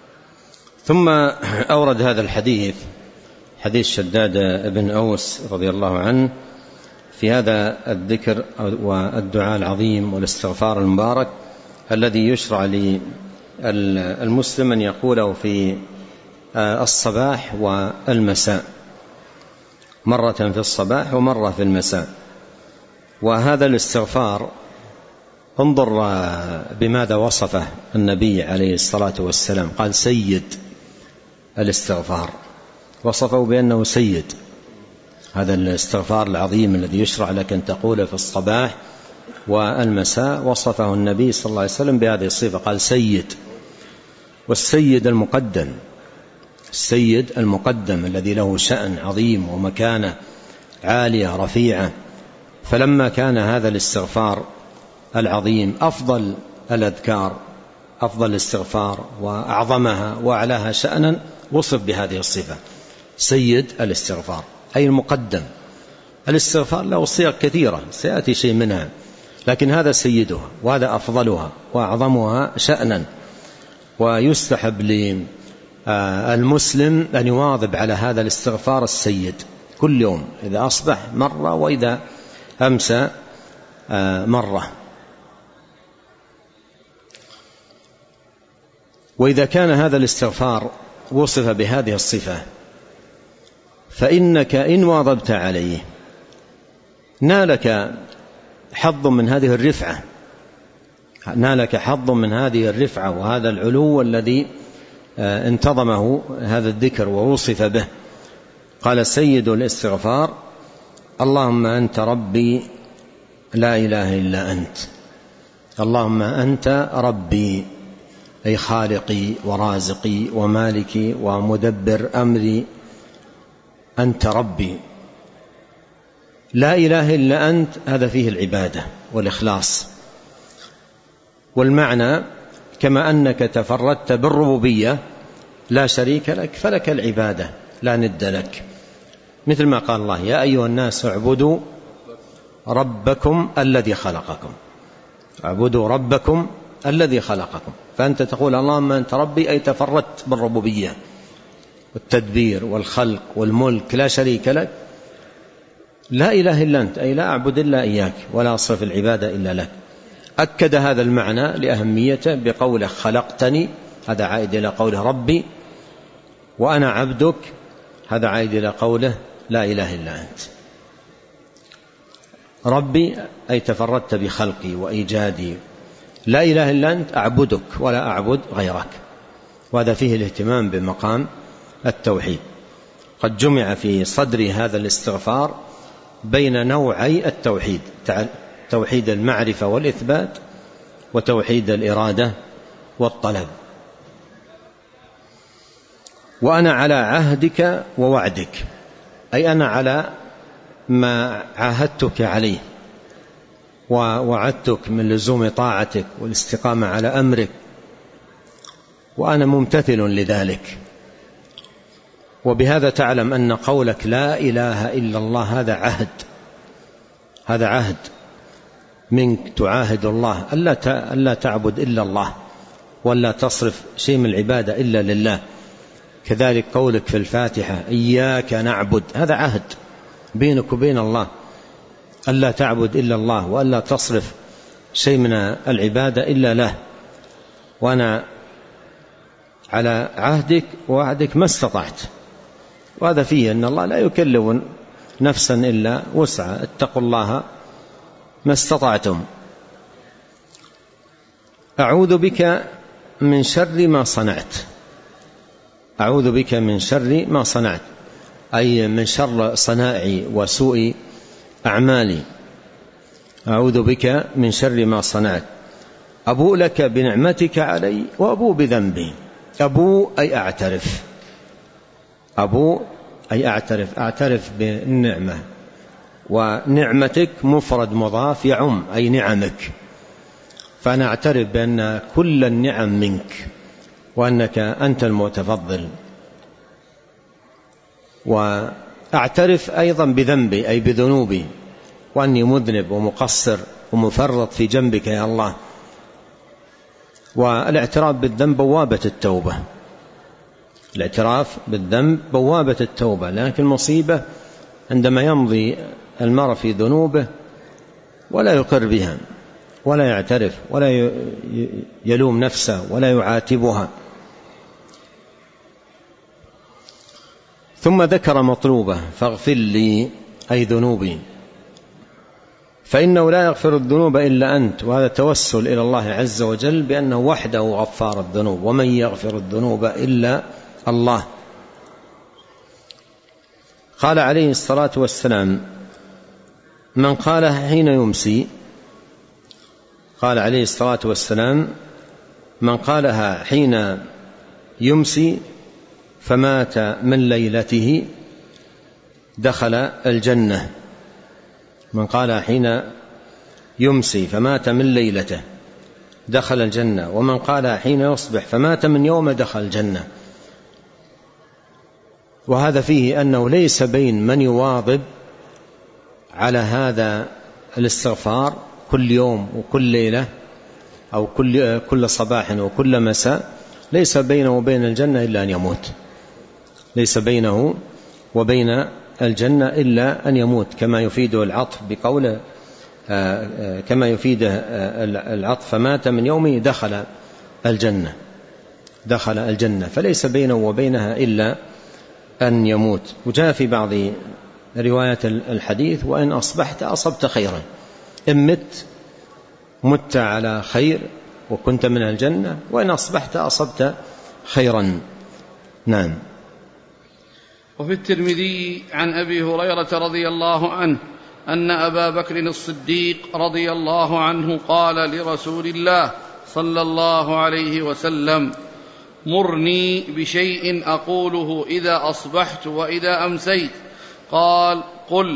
ثم أورد هذا الحديث، حديث شداد بن أوس رضي الله عنه، في هذا الذكر والدعاء العظيم والاستغفار المبارك الذي يشرع للمسلم أن يقوله في الصباح والمساء، مرة في الصباح ومرة في المساء. وهذا الاستغفار انظر بماذا وصفه النبي عليه الصلاة والسلام، قال سيد الاستغفار، وصفه بأنه سيد. هذا الاستغفار العظيم الذي يشرع لك أن تقوله في الصباح والمساء وصفه النبي صلى الله عليه وسلم بهذه الصفة، قال سيد. والسيد المقدم، السيد المقدم الذي له شأن عظيم ومكانة عالية رفيعة. فلما كان هذا الاستغفار العظيم أفضل الأذكار، أفضل الاستغفار وأعظمها وأعلاها شأنا، وصف بهذه الصفة سيد الاستغفار أي المقدم. الاستغفار له صيغ كثيرة سيأتي شيء منها، لكن هذا سيدها وهذا أفضلها وأعظمها شأنا. ويستحب للمسلم أن يواظب على هذا الاستغفار السيد كل يوم، إذا أصبح مرة وإذا أمسى مرة. وإذا كان هذا الاستغفار وصف بهذه الصفة فإنك إن واظبت عليه نالك حظ من هذه الرفعة، نالك حظ من هذه الرفعة وهذا العلو الذي انتظمه هذا الذكر ووصف به. قال سيد الاستغفار اللهم أنت ربي لا إله إلا أنت، اللهم أنت ربي أي خالقي ورازقي ومالكي ومدبر أمري، أنت ربي لا إله إلا أنت هذا فيه العبادة والإخلاص، والمعنى كما أنك تفردت بالربوبية لا شريك لك فلك العبادة لا ند لك، مثل ما قال الله يا أيها الناس اعبدوا ربكم الذي خلقكم، اعبدوا ربكم الذي خلقكم. فأنت تقول اللهم أنت ربي، أي تفردت بالربوبية والتدبير والخلق والملك لا شريك لك. لا إله إلا أنت أي لا أعبد إلا إياك ولا أصرف العبادة إلا لك. أكد هذا المعنى لأهميته بقوله خلقتني، هذا عائد إلى قوله ربي، وأنا عبدك، هذا عائد إلى قوله لا إله إلا أنت. ربي أي تفردت بخلقي وإيجادي، لا إله إلا أنت أعبدك ولا أعبد غيرك. وهذا فيه الاهتمام بمقام التوحيد. قد جمع في صدر هذا الاستغفار بين نوعي التوحيد، توحيد المعرفة والإثبات وتوحيد الإرادة والطلب. وأنا على عهدك ووعدك، أي أنا على ما عاهدتك عليه ووعدتك من لزوم طاعتك والاستقامة على أمرك، وأنا ممتثل لذلك. وبهذا تعلم أن قولك لا إله إلا الله هذا عهد، هذا عهد منك تعاهد الله ألا تعبد إلا الله ولا تصرف شيء من العبادة إلا لله. كذلك قولك في الفاتحة إياك نعبد، هذا عهد بينك وبين الله ألا تعبد إلا الله وألا تصرف شيء من العبادة إلا له. وأنا على عهدك ووعدك ما استطعت، وهذا فيه أن الله لا يكلف نفسا إلا وسعها، اتقوا الله ما استطعتم. أعوذ بك من شر ما صنعت، أعوذ بك من شر ما صنعت أي من شر صنائعي وسوء أعمالي، أعوذ بك من شر ما صنعت. أبوء لك بنعمتك علي وأبوء بذنبي، أبوء أي أعترف، أبوء أي أعترف، أعترف بالنعمة، ونعمتك مفرد مضاف يعم أي نعمك، فأنا أعترف بأن كل النعم منك وأنك أنت المتفضل. وأعترف أيضا بذنبي أي بذنوبي، وأني مذنب ومقصر ومفرط في جنبك يا الله. والاعتراف بالذنب بوابة التوبة، الاعتراف بالذنب بوابة التوبة، لكن المصيبة عندما يمضي المرء في ذنوبه ولا يقر بها ولا يعترف ولا يلوم نفسه ولا يعاتبها. ثم ذكر مطلوبه فاغفر لي أي ذنوبي، فإنه لا يغفر الذنوب إلا أنت، وهذا توسل إلى الله عز وجل بأنه وحده غفار الذنوب، ومن يغفر الذنوب إلا الله. قال عليه الصلاة والسلام من قالها حين يمسي، قال عليه الصلاة والسلام من قالها حين يمسي فمات من ليلته دخل الجنة، من قالها حين يمسي فمات من ليلته دخل الجنة، ومن قالها حين يصبح فمات من يوم دخل الجنة. وهذا فيه أنه ليس بين من يواظب على هذا الاستغفار كل يوم وكل ليلة أو كل, كل صباح وكل مساء، ليس بينه وبين الجنة إلا أن يموت، ليس بينه وبين الجنة إلا أن يموت، كما يفيده العطف بقوله كما يفيده العطف فمات من يومه دخل الجنة، دخل الجنة، فليس بينه وبينها إلا أن يموت. وجاء في بعض روايات الحديث وإن أصبحت أصبت خيرا، إن مت مت على خير وكنت من الجنة، وإن أصبحت أصبت خيرا. نعم. وفي الترمذي عن أبي هريرة رضي الله عنه أن أبا بكر الصديق رضي الله عنه قال لرسول الله صلى الله عليه وسلم مرني بشيء أقوله إذا أصبحت وإذا أمسيت. قال قل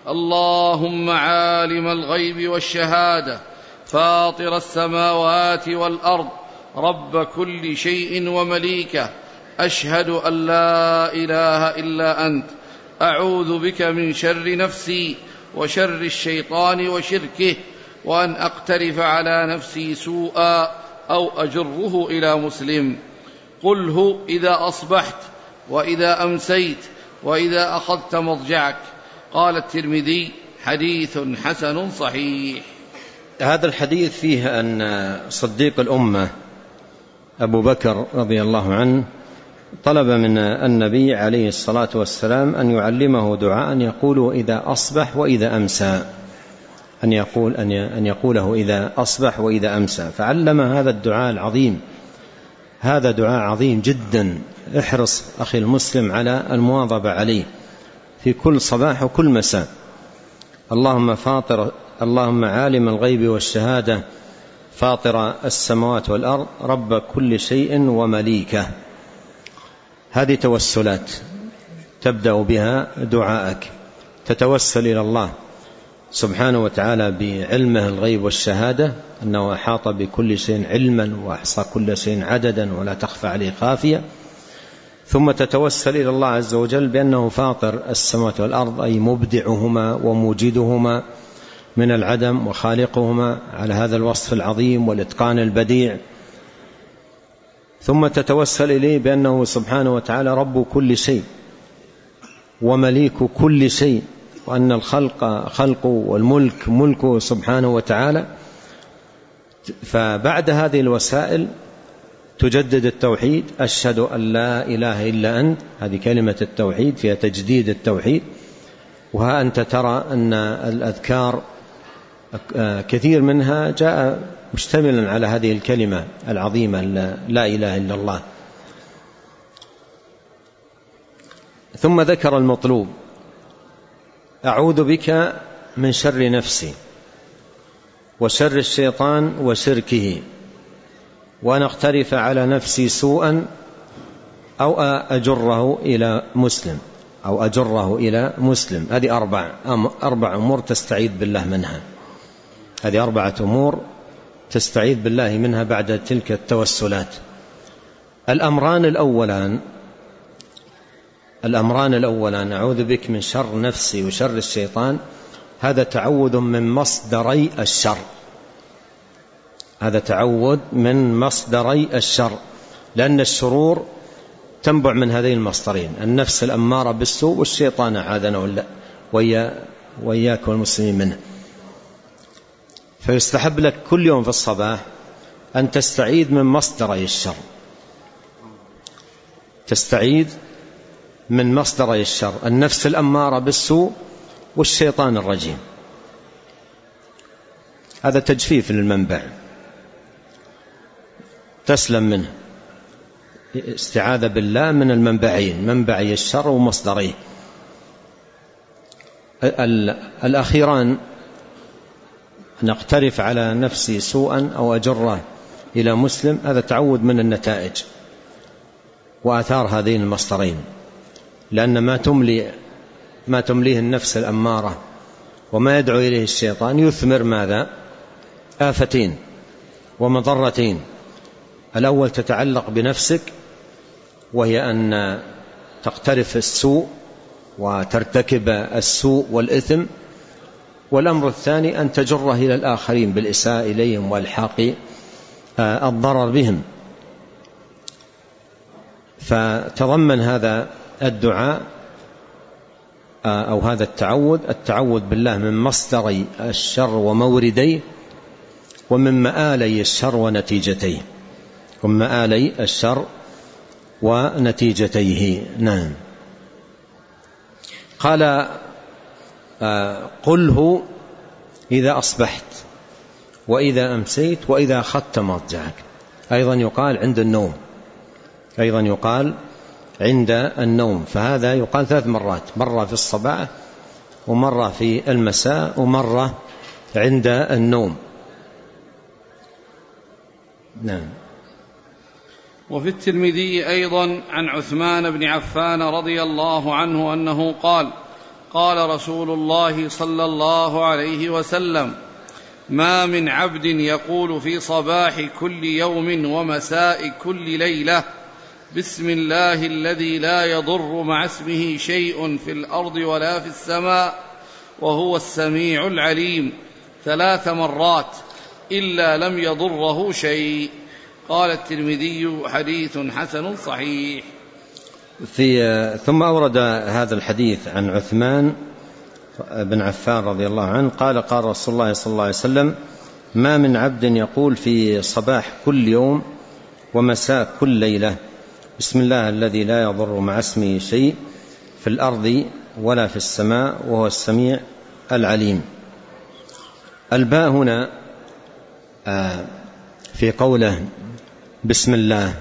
اللهم عالم الغيب والشهادة فاطر السماوات والأرض رب كل شيء ومليكه، أشهد أن لا إله إلا أنت، أعوذ بك من شر نفسي وشر الشيطان وشركه، وأن أقترف على نفسي سوءا أو أجره إلى مسلم. قله إذا أصبحت وإذا أمسيت وإذا أخذت مضجعك. قال الترمذي: حديث حسن صحيح. هذا الحديث فيه أن صديق الأمة أبو بكر رضي الله عنه طلب من النبي عليه الصلاة والسلام أن يعلمه دعاء يقول إذا أصبح وإذا أمسى، أن يقول أن يقوله إذا أصبح وإذا أمسى، فعلم هذا الدعاء العظيم. هذا دعاء عظيم جدا، احرص أخي المسلم على المواظبة عليه في كل صباح وكل مساء. اللهم فاطر اللهم عالم الغيب والشهادة فاطر السماوات والأرض رب كل شيء ومليكه. هذه توسلات تبدأ بها دعاءك، تتوسل إلى الله سبحانه وتعالى بعلمه الغيب والشهادة، أنه أحاط بكل شيء علما وأحصى كل شيء عددا ولا تخفى عليه خافية. ثم تتوسل إلى الله عز وجل بأنه فاطر السماوات والأرض، أي مبدعهما وموجدهما من العدم وخالقهما على هذا الوصف العظيم والإتقان البديع. ثم تتوسل إليه بأنه سبحانه وتعالى رب كل شيء ومليك كل شيء، وأن الخلق خلقه والملك ملكه سبحانه وتعالى. فبعد هذه الوسائل تجدد التوحيد، أشهد أن لا إله إلا أنت، هذه كلمة التوحيد فيها تجديد التوحيد. وها أنت ترى أن الأذكار كثير منها جاء مشتملا على هذه الكلمة العظيمة لا إله إلا الله. ثم ذكر المطلوب: أعوذ بك من شر نفسي وشر الشيطان وشركه، وأن أقترف على نفسي سوءا أو أجره إلى مسلم أو أجره إلى مسلم. هذه أربع أربع أمور تستعيذ بالله منها، هذه أربعة أمور تستعيذ بالله منها بعد تلك التوسلات. الأمران الأولان الأمران الأولان أعوذ بك من شر نفسي وشر الشيطان، هذا تعوذ من مصدري الشر، هذا تعوذ من مصدري الشر، لأن الشرور تنبع من هذين المصدرين، النفس الأمارة بالسوء والشيطان عاذنا وإياك والمسلمين منه. فيستحب لك كل يوم في الصباح أن تستعيذ من مصدري الشر، تستعيذ من مصدري الشر، النفس الأمارة بالسوء والشيطان الرجيم. هذا تجفيف للمنبع تسلم منه، استعاذة بالله من المنبعين، منبعي الشر ومصدريه. الأخيران نقترف على نفسي سوءا أو أجره إلى مسلم، هذا تعوذ من النتائج وآثار هذين المصدرين، لأن ما تملي ما تمليه النفس الأمارة وما يدعو إليه الشيطان يثمر ماذا؟ آفتين ومضرتين. الأول تتعلق بنفسك، وهي أن تقترف السوء وترتكب السوء والإثم، والأمر الثاني أن تجره إلى الآخرين بالإساءة إليهم والحاق الضرر بهم. فتضمن هذا الدعاء أو هذا التعوذ التعوذ بالله من مصدري الشر ومورديه، ومن مآلي الشر ونتيجتيه، ومن مآلي الشر ونتيجتيه. نعم. قال قله إذا أصبحت وإذا أمسيت وإذا أخذت مضجعك. أيضا يقال عند النوم، أيضا يقال عند النوم، فهذا يقال ثلاث مرات، مرة في الصباح ومرة في المساء ومرة عند النوم. نعم. وفي الترمذي أيضا عن عثمان بن عفان رضي الله عنه أنه قال: قال رسول الله صلى الله عليه وسلم: ما من عبد يقول في صباح كل يوم ومساء كل ليلة: بسم الله الذي لا يضر مع اسمه شيء في الأرض ولا في السماء وهو السميع العليم ثلاث مرات إلا لم يضره شيء. قال الترمذي: حديث حسن صحيح. في ثم أورد هذا الحديث عن عثمان بن عفان رضي الله عنه قال: قال رسول الله صلى الله عليه وسلم: ما من عبد يقول في صباح كل يوم ومساء كل ليلة: بسم الله الذي لا يضر مع اسمه شيء في الأرض ولا في السماء وهو السميع العليم. الباء هنا في قوله بسم الله،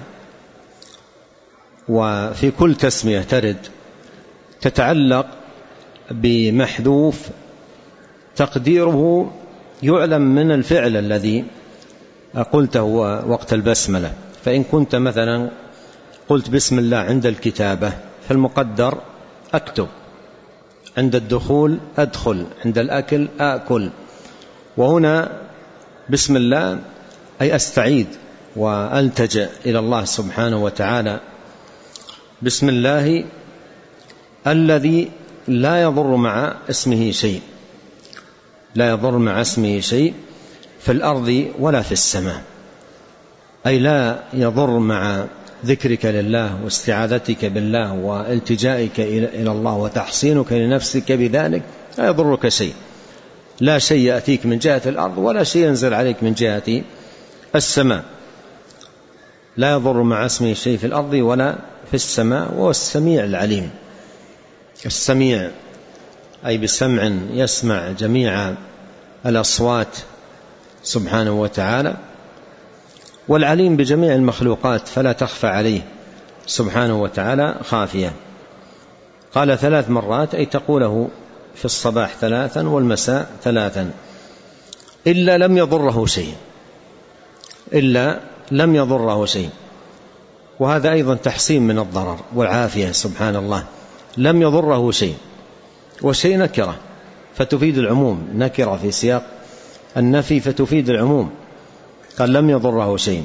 وفي كل تسمية ترد تتعلق بمحذوف تقديره يعلم من الفعل الذي قلته وقت البسملة. فإن كنت مثلا قلت بسم الله عند الكتابة فالمقدر أكتب، عند الدخول أدخل، عند الأكل آكل. وهنا بسم الله أي أستعيد وألتجأ إلى الله سبحانه وتعالى. بسم الله الذي لا يضر مع اسمه شيء، لا يضر مع اسمه شيء في الأرض ولا في السماء، أي لا يضر مع ذكرك لله واستعاذتك بالله والتجائك إلى الله وتحصينك لنفسك بذلك، لا يضرك شيء، لا شيء يأتيك من جهة الأرض ولا شيء ينزل عليك من جهة السماء. لا يضر مع اسمه شيء في الأرض ولا في السماء وهو السميع العليم. السميع أي بسمع يسمع جميع الأصوات سبحانه وتعالى، والعليم بجميع المخلوقات فلا تخفى عليه سبحانه وتعالى خافية. قال ثلاث مرات أي تقوله في الصباح ثلاثا والمساء ثلاثا إلا لم يضره شيء، إلا لم يضره شيء. وهذا أيضا تحسين من الضرر والعافية سبحان الله. لم يضره شيء، وشيء نكرة فتفيد العموم، نكرة في سياق النفي فتفيد العموم. قال لم يضره شيء.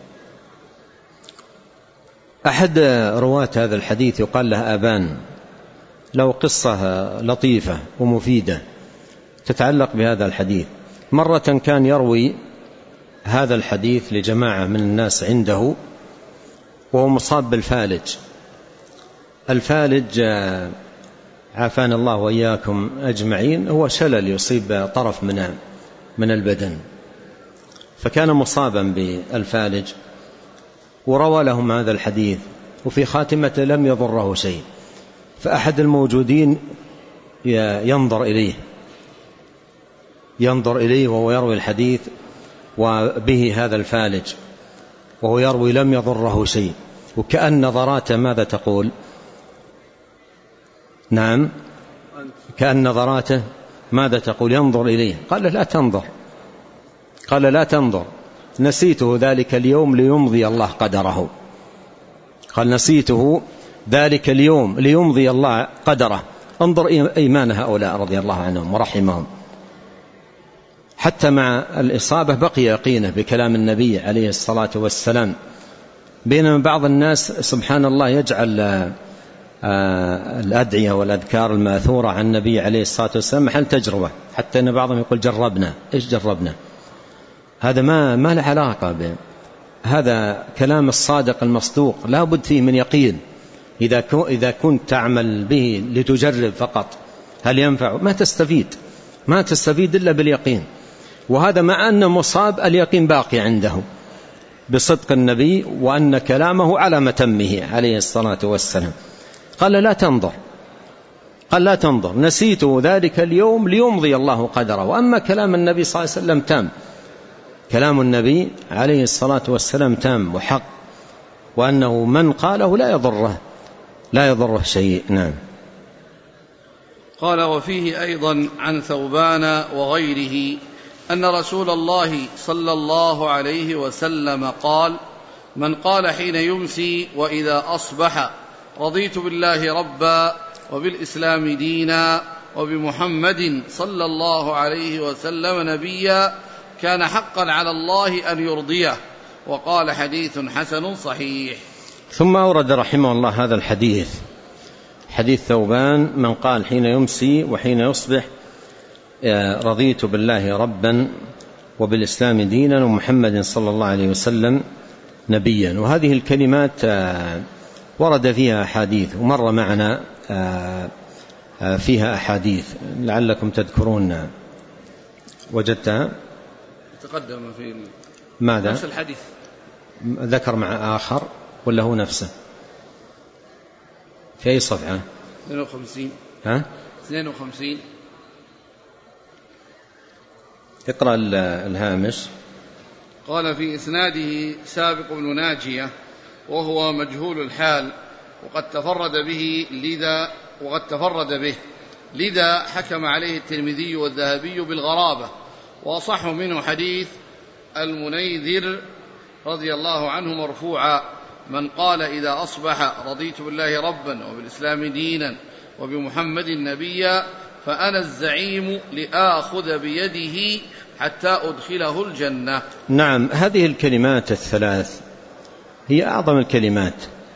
أحد رواة هذا الحديث يقال له أبان، له قصة لطيفة ومفيدة تتعلق بهذا الحديث. مرة كان يروي هذا الحديث لجماعة من الناس عنده وهو مصاب بالفالج. الفالج عافانا الله وإياكم أجمعين هو شلل يصيب طرف من من البدن، فكان مصابا بالفالج وروى لهم هذا الحديث، وفي خاتمته لم يضره شيء. فأحد الموجودين ينظر إليه ينظر إليه وهو يروي الحديث وبه هذا الفالج وهو يروي لم يضره شيء، وكأن نظراته ماذا تقول؟ نعم، كأن نظراته ماذا تقول؟ ينظر إليه. قال لا تنظر، قال لا تنظر، نسيته ذلك اليوم ليمضي الله قدره. قال نسيته ذلك اليوم ليمضي الله قدره. انظر إيمان هؤلاء رضي الله عنهم ورحمهم، حتى مع الإصابة بقي يقينه بكلام النبي عليه الصلاة والسلام. بينما بعض الناس سبحان الله يجعل الأدعية والأذكار الماثورة عن النبي عليه الصلاة والسلام محل تجربة، حتى أن بعضهم يقول جربنا. إيش جربنا؟ هذا ما ما له علاقة به. هذا كلام الصادق المصدوق لا بد فيه من يقين. إذا إذا كنت تعمل به لتجرب فقط هل ينفع؟ ما تستفيد ما تستفيد إلا باليقين. وهذا مع أن مصاب اليقين باقي عنده بصدق النبي وأن كلامه على متمه عليه الصلاة والسلام. قال لا تنظر، قال لا تنظر، نسيته ذلك اليوم ليمضي الله قدره. وأما كلام النبي صلى الله عليه وسلم تام، كلام النبي عليه الصلاة والسلام تام وحق، وأنه من قاله لا يضره لا يضره شيء. نعم. قال وفيه أيضا عن ثوبان وغيره أن رسول الله صلى الله عليه وسلم قال: من قال حين يمسي وإذا أصبح: رضيت بالله ربا وبالإسلام دينا وبمحمد صلى الله عليه وسلم نبيا كان حقا على الله أن يرضيه. وقال حديث حسن صحيح. ثم أورد رحمه الله هذا الحديث، حديث ثوبان: من قال حين يمسي وحين يصبح رضيت بالله ربا وبالإسلام دينا ومحمد صلى الله عليه وسلم نبيا. وهذه الكلمات ورد فيها أحاديث، ومر معنا فيها أحاديث لعلكم تذكرون. وجدتها تقدم في ماذا؟ نفس الحديث ذكر مع آخر ولا هو نفسه؟ في أي صفحة؟ اثنين وخمسين. ها؟ اثنين وخمسين. اقرأ الهامش. قال: في إسناده سابق بن ناجية وهو مجهول الحال، وقد تفرد به لذا وقد تفرد به لذا حكم عليه الترمذي والذهبي بالغرابة. وأصح منه حديث المنيذر رضي الله عنه مرفوعا: من قال إذا أصبح رضيت بالله ربا وبالإسلام دينا وبمحمد نبيا فأنا الزعيم لآخذ بيده حتى أدخله الجنة. نعم، هذه الكلمات الثلاث هي أعظم الكلمات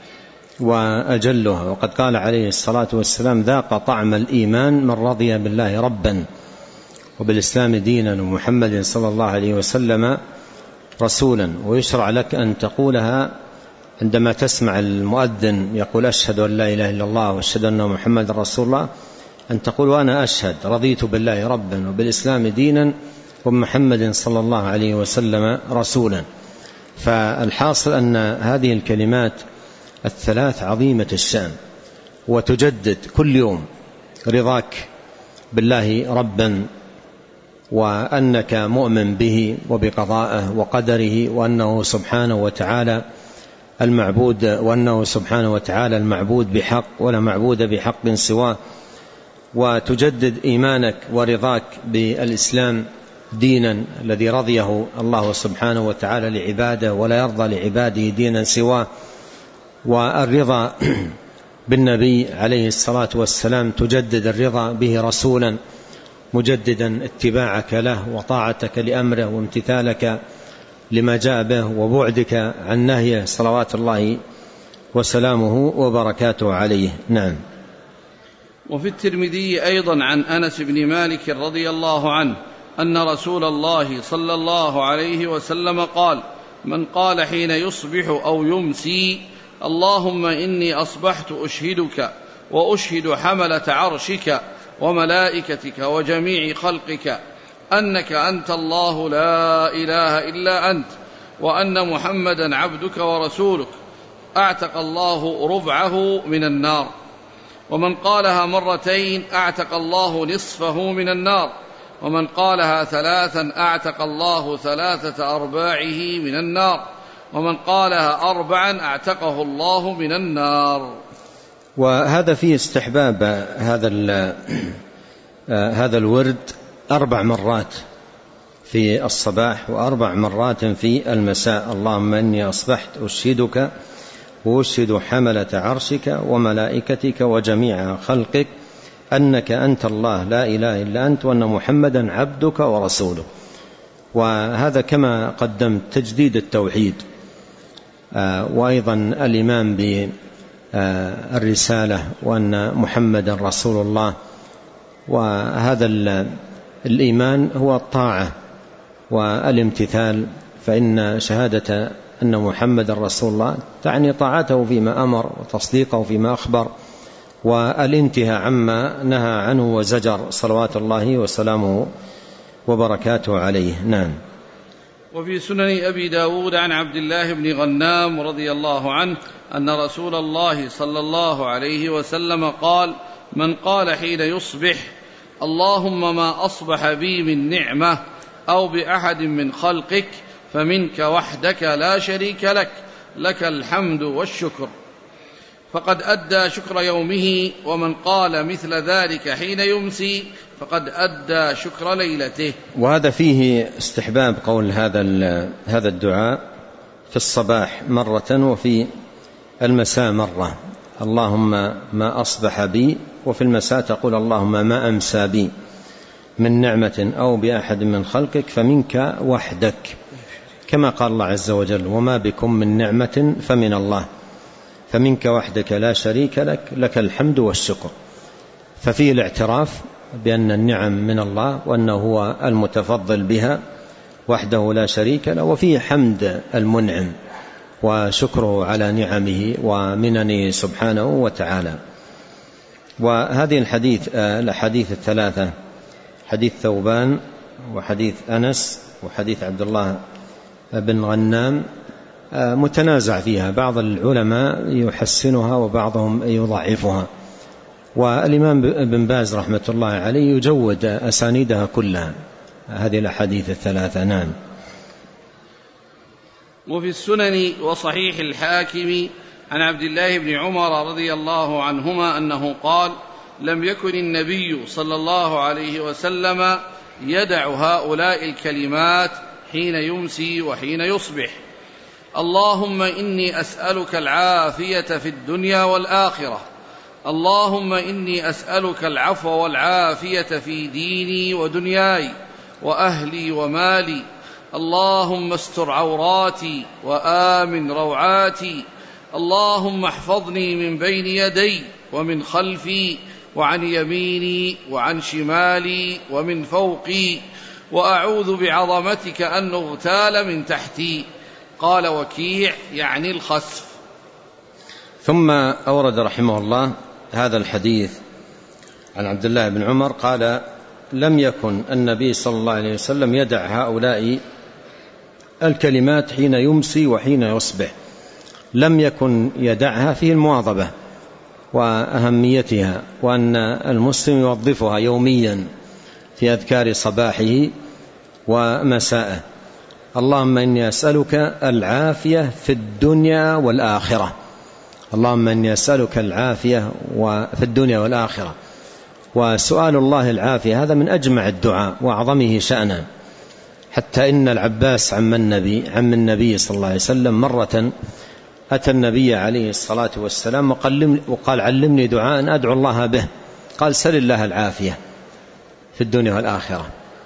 وأجلها، وقد قال عليه الصلاة والسلام: ذاق طعم الإيمان من رضي بالله ربا وبالإسلام دينا ومحمد صلى الله عليه وسلم رسولا. ويشرع لك أن تقولها عندما تسمع المؤذن يقول: أشهد أن لا إله إلا الله وأشهد أن محمد رسول الله، أن تقول: وأنا أشهد رضيت بالله ربا وبالإسلام دينا ومحمد صلى الله عليه وسلم رسولا. فالحاصل أن هذه الكلمات الثلاث عظيمة الشأن، وتجدد كل يوم رضاك بالله ربا، وأنك مؤمن به وبقضائه وقدره، وأنه سبحانه وتعالى المعبود وأنه سبحانه وتعالى المعبود بحق ولا معبود بحق سواه، وتجدد إيمانك ورضاك بالإسلام دينا الذي رضيه الله سبحانه وتعالى لعباده ولا يرضى لعباده دينا سواه، والرضا بالنبي عليه الصلاة والسلام تجدد الرضا به رسولا، مجددا اتباعك له وطاعتك لأمره وامتثالك لما جاء به وبعدك عن نهيه صلوات الله وسلامه وبركاته عليه. نعم. وفي الترمذي أيضا عن أنس بن مالك رضي الله عنه أن رسول الله صلى الله عليه وسلم قال: من قال حين يصبح أو يمسي: اللهم إني أصبحت أشهدك وأشهد حملة عرشك وملائكتك وجميع خلقك أنك أنت الله لا إله إلا أنت، وأن محمدا عبدك ورسولك، أعتق الله ربعه من النار. ومن قالها مرتين أعتق الله نصفه من النار، ومن قالها ثلاثا أعتق الله ثلاثة أرباعه من النار، ومن قالها أربعا أعتقه الله من النار. وهذا فيه استحباب هذا هذا الورد أربع مرات في الصباح وأربع مرات في المساء: اللهم إني أصبحت أشهدك وأشهد حملة عرشك وملائكتك وجميع خلقك أنك أنت الله لا إله إلا أنت، وأن محمدا عبدك ورسولك. وهذا كما قدمت تجديد التوحيد، وأيضا الإيمان بالرسالة وأن محمدا رسول الله. وهذا الإيمان هو الطاعة والامتثال، فإن شهادة أن محمد رسول الله تعني طاعته فيما أمر وتصديقه فيما أخبر، والانتهاء عما نهى عنه وزجر صلوات الله وسلامه وبركاته عليه. نعم. وفي سنن أبي داود عن عبد الله بن غنام رضي الله عنه أن رسول الله صلى الله عليه وسلم قال: من قال حين يصبح: اللهم ما أصبح بي من نعمة أو بأحد من خلقك فمنك وحدك لا شريك لك، لك الحمد والشكر، فقد أدى شكر يومه. ومن قال مثل ذلك حين يمسي فقد أدى شكر ليلته. وهذا فيه استحباب قول هذا هذا الدعاء في الصباح مرة وفي المساء مرة. اللهم ما أصبح بي، وفي المساء تقول اللهم ما أمسى بي من نعمة أو بأحد من خلقك فمنك وحدك، كما قال الله عز وجل وما بكم من نعمة فمن الله، فمنك وحدك لا شريك لك، لك الحمد والشكر. ففيه الاعتراف بأن النعم من الله وأنه هو المتفضل بها وحده لا شريك له، وفيه حمد المنعم وشكره على نعمه ومننه سبحانه وتعالى. وهذه الحديث الحديث الثلاثة، حديث ثوبان وحديث أنس وحديث عبد الله بن غنام، متنازع فيها، بعض العلماء يحسنها وبعضهم يضعفها، والإمام بن باز رحمة الله عليه يجود أسانيدها كلها، هذه الأحاديث الثلاثة. نعم. وفي السنن وصحيح الحاكم عن عبد الله بن عمر رضي الله عنهما أنه قال: لم يكن النبي صلى الله عليه وسلم يدع هؤلاء الكلمات حين يمسي وحين يصبح: اللهم إني أسألك العافية في الدنيا والآخرة، اللهم إني أسألك العفو والعافية في ديني ودنياي وأهلي ومالي، اللهم استر عوراتي وآمن روعاتي، اللهم احفظني من بين يدي ومن خلفي وعن يميني وعن شمالي ومن فوقي، وأعوذ بعظمتك أن أغتال من تحتي. قال وكيع يعني الخسف. ثم أورد رحمه الله هذا الحديث عن عبد الله بن عمر قال: لم يكن النبي صلى الله عليه وسلم يدع هؤلاء الكلمات حين يمسي وحين يصبح. لم يكن يدعها فيه المواظبة وأهميتها، وأن المسلم يوظفها يوميا في أذكار صباحه ومساءه. اللهم إني أسألك العافية في الدنيا والآخرة، اللهم إني أسألك العافية في الدنيا والآخرة. وسؤال الله العافية هذا من أجمع الدعاء وأعظمه شأنا، حتى إن العباس عم النبي عم النبي صلى الله عليه وسلم مرة أتى النبي عليه الصلاة والسلام وقال: علمني دعاء أدعو الله به. قال: سل الله العافية في الدنيا والآخرة.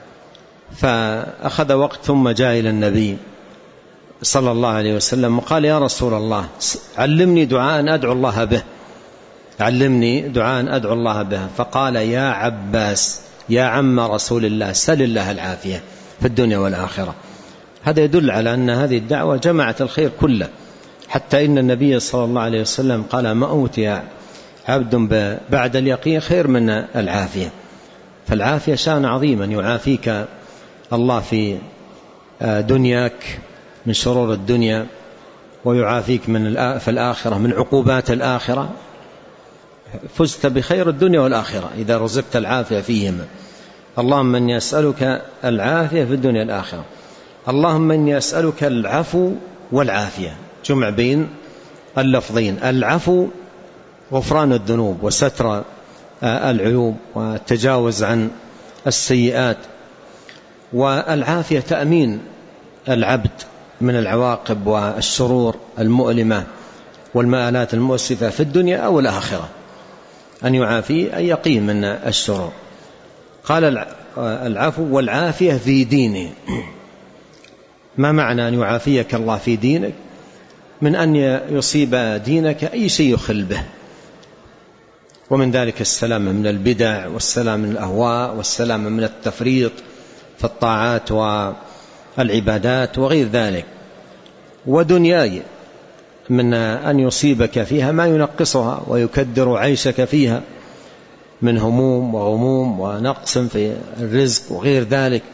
فأخذ وقت ثم جاء إلى النبي صلى الله عليه وسلم وقال: يا رسول الله علمني دعاء أدعو الله به، علمني دعاء أدعو الله به. فقال: يا عباس يا عم رسول الله سل الله العافية في الدنيا والآخرة. هذا يدل على أن هذه الدعوة جمعت الخير كله، حتى إن النبي صلى الله عليه وسلم قال: ما أوتي عبد بعد اليقين خير من العافية. فالعافية شأن عظيما، يعافيك الله في دنياك من شرور الدنيا، ويعافيك من في الآخرة من عقوبات الآخرة. فزت بخير الدنيا والآخرة إذا رزقت العافية فيهما. اللهم إني أسألك العافية في الدنيا والآخرة، اللهم إني أسألك العفو والعافية، جمع بين اللفظين. العفو غفران الذنوب وستر العيوب والتجاوز عن السيئات، والعافية تأمين العبد من العواقب والشرور المؤلمة والمآلات المؤسفة في الدنيا أو الآخرة، أن يعافي أن يقي من الشرور. قال العفو والعافية في دينه. ما معنى أن يعافيك الله في دينك؟ من أن يصيب دينك أي شيء يخل به، ومن ذلك السلام من البدع والسلام من الأهواء والسلام من التفريط في الطاعات والعبادات وغير ذلك. ودنياي من أن يصيبك فيها ما ينقصها ويكدر عيشك فيها من هموم وغموم ونقص في الرزق وغير ذلك.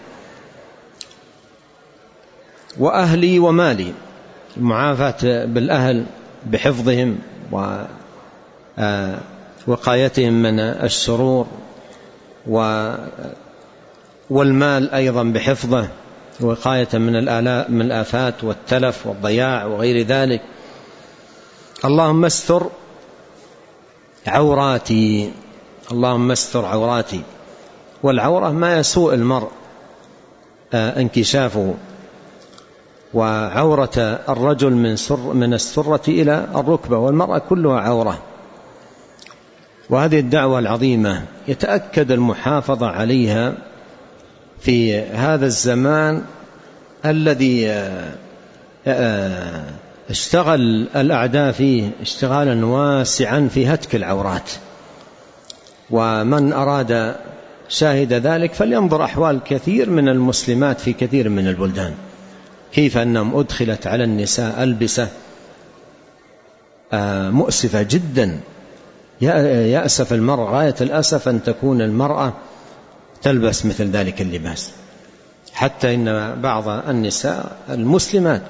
وأهلي ومالي، المعافاة بالأهل بحفظهم ووقايتهم من الشرور، والمال أيضا بحفظه وقاية من من الآفات والتلف والضياع وغير ذلك. اللهم استر عوراتي، اللهم استر عوراتي. والعورة ما يسوء المرء انكشافه، وعورة الرجل من سر من السرة إلى الركبة، والمرأة كلها عورة وهذه الدعوة العظيمة يتأكد المحافظة عليها في هذا الزمان الذي اشتغل الأعداء فيه اشتغالا واسعا في هتك العورات. ومن أراد شاهد ذلك فلينظر أحوال كثير من المسلمات في كثير من البلدان، كيف أنهم أدخلت على النساء ألبسة مؤسفة جدا. يأسف المرء غاية الأسف أن تكون المرأة تلبس مثل ذلك اللباس، حتى إن بعض النساء المسلمات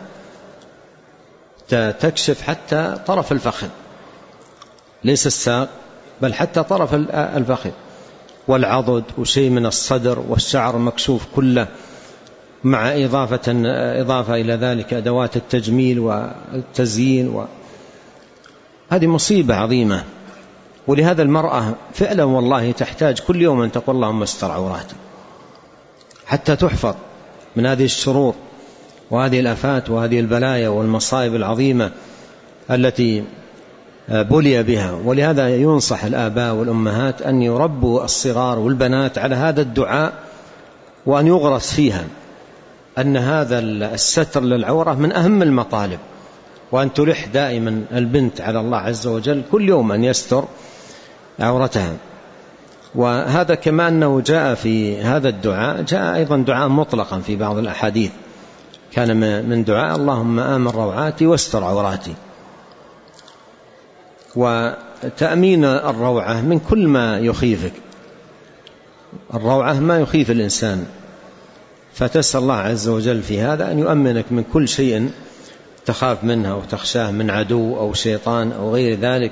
تكشف حتى طرف الفخذ، ليس الساق بل حتى طرف الفخذ والعضد وشيء من الصدر، والشعر مكشوف كله، مع إضافة, إضافة إلى ذلك أدوات التجميل والتزيين و... هذه مصيبة عظيمة. ولهذا المرأة فعلا والله تحتاج كل يوم أن تقول اللهم استر عوراتي حتى تحفظ من هذه الشرور وهذه الآفات وهذه البلايا والمصائب العظيمة التي بلي بها. ولهذا ينصح الآباء والأمهات أن يربوا الصغار والبنات على هذا الدعاء، وأن يغرس فيها أن هذا الستر للعورة من أهم المطالب، وأن تلح دائما البنت على الله عز وجل كل يوم أن يستر عورتها. وهذا كما أنه جاء في هذا الدعاء جاء أيضا دعاء مطلقا في بعض الأحاديث، كان من دعاء اللهم آمن روعاتي واستر عوراتي. وتأمين الروعة من كل ما يخيفك، الروعة ما يخيف الإنسان، فتسأل الله عز وجل في هذا أن يؤمنك من كل شيء تخاف منها وتخشاه من عدو أو شيطان أو غير ذلك.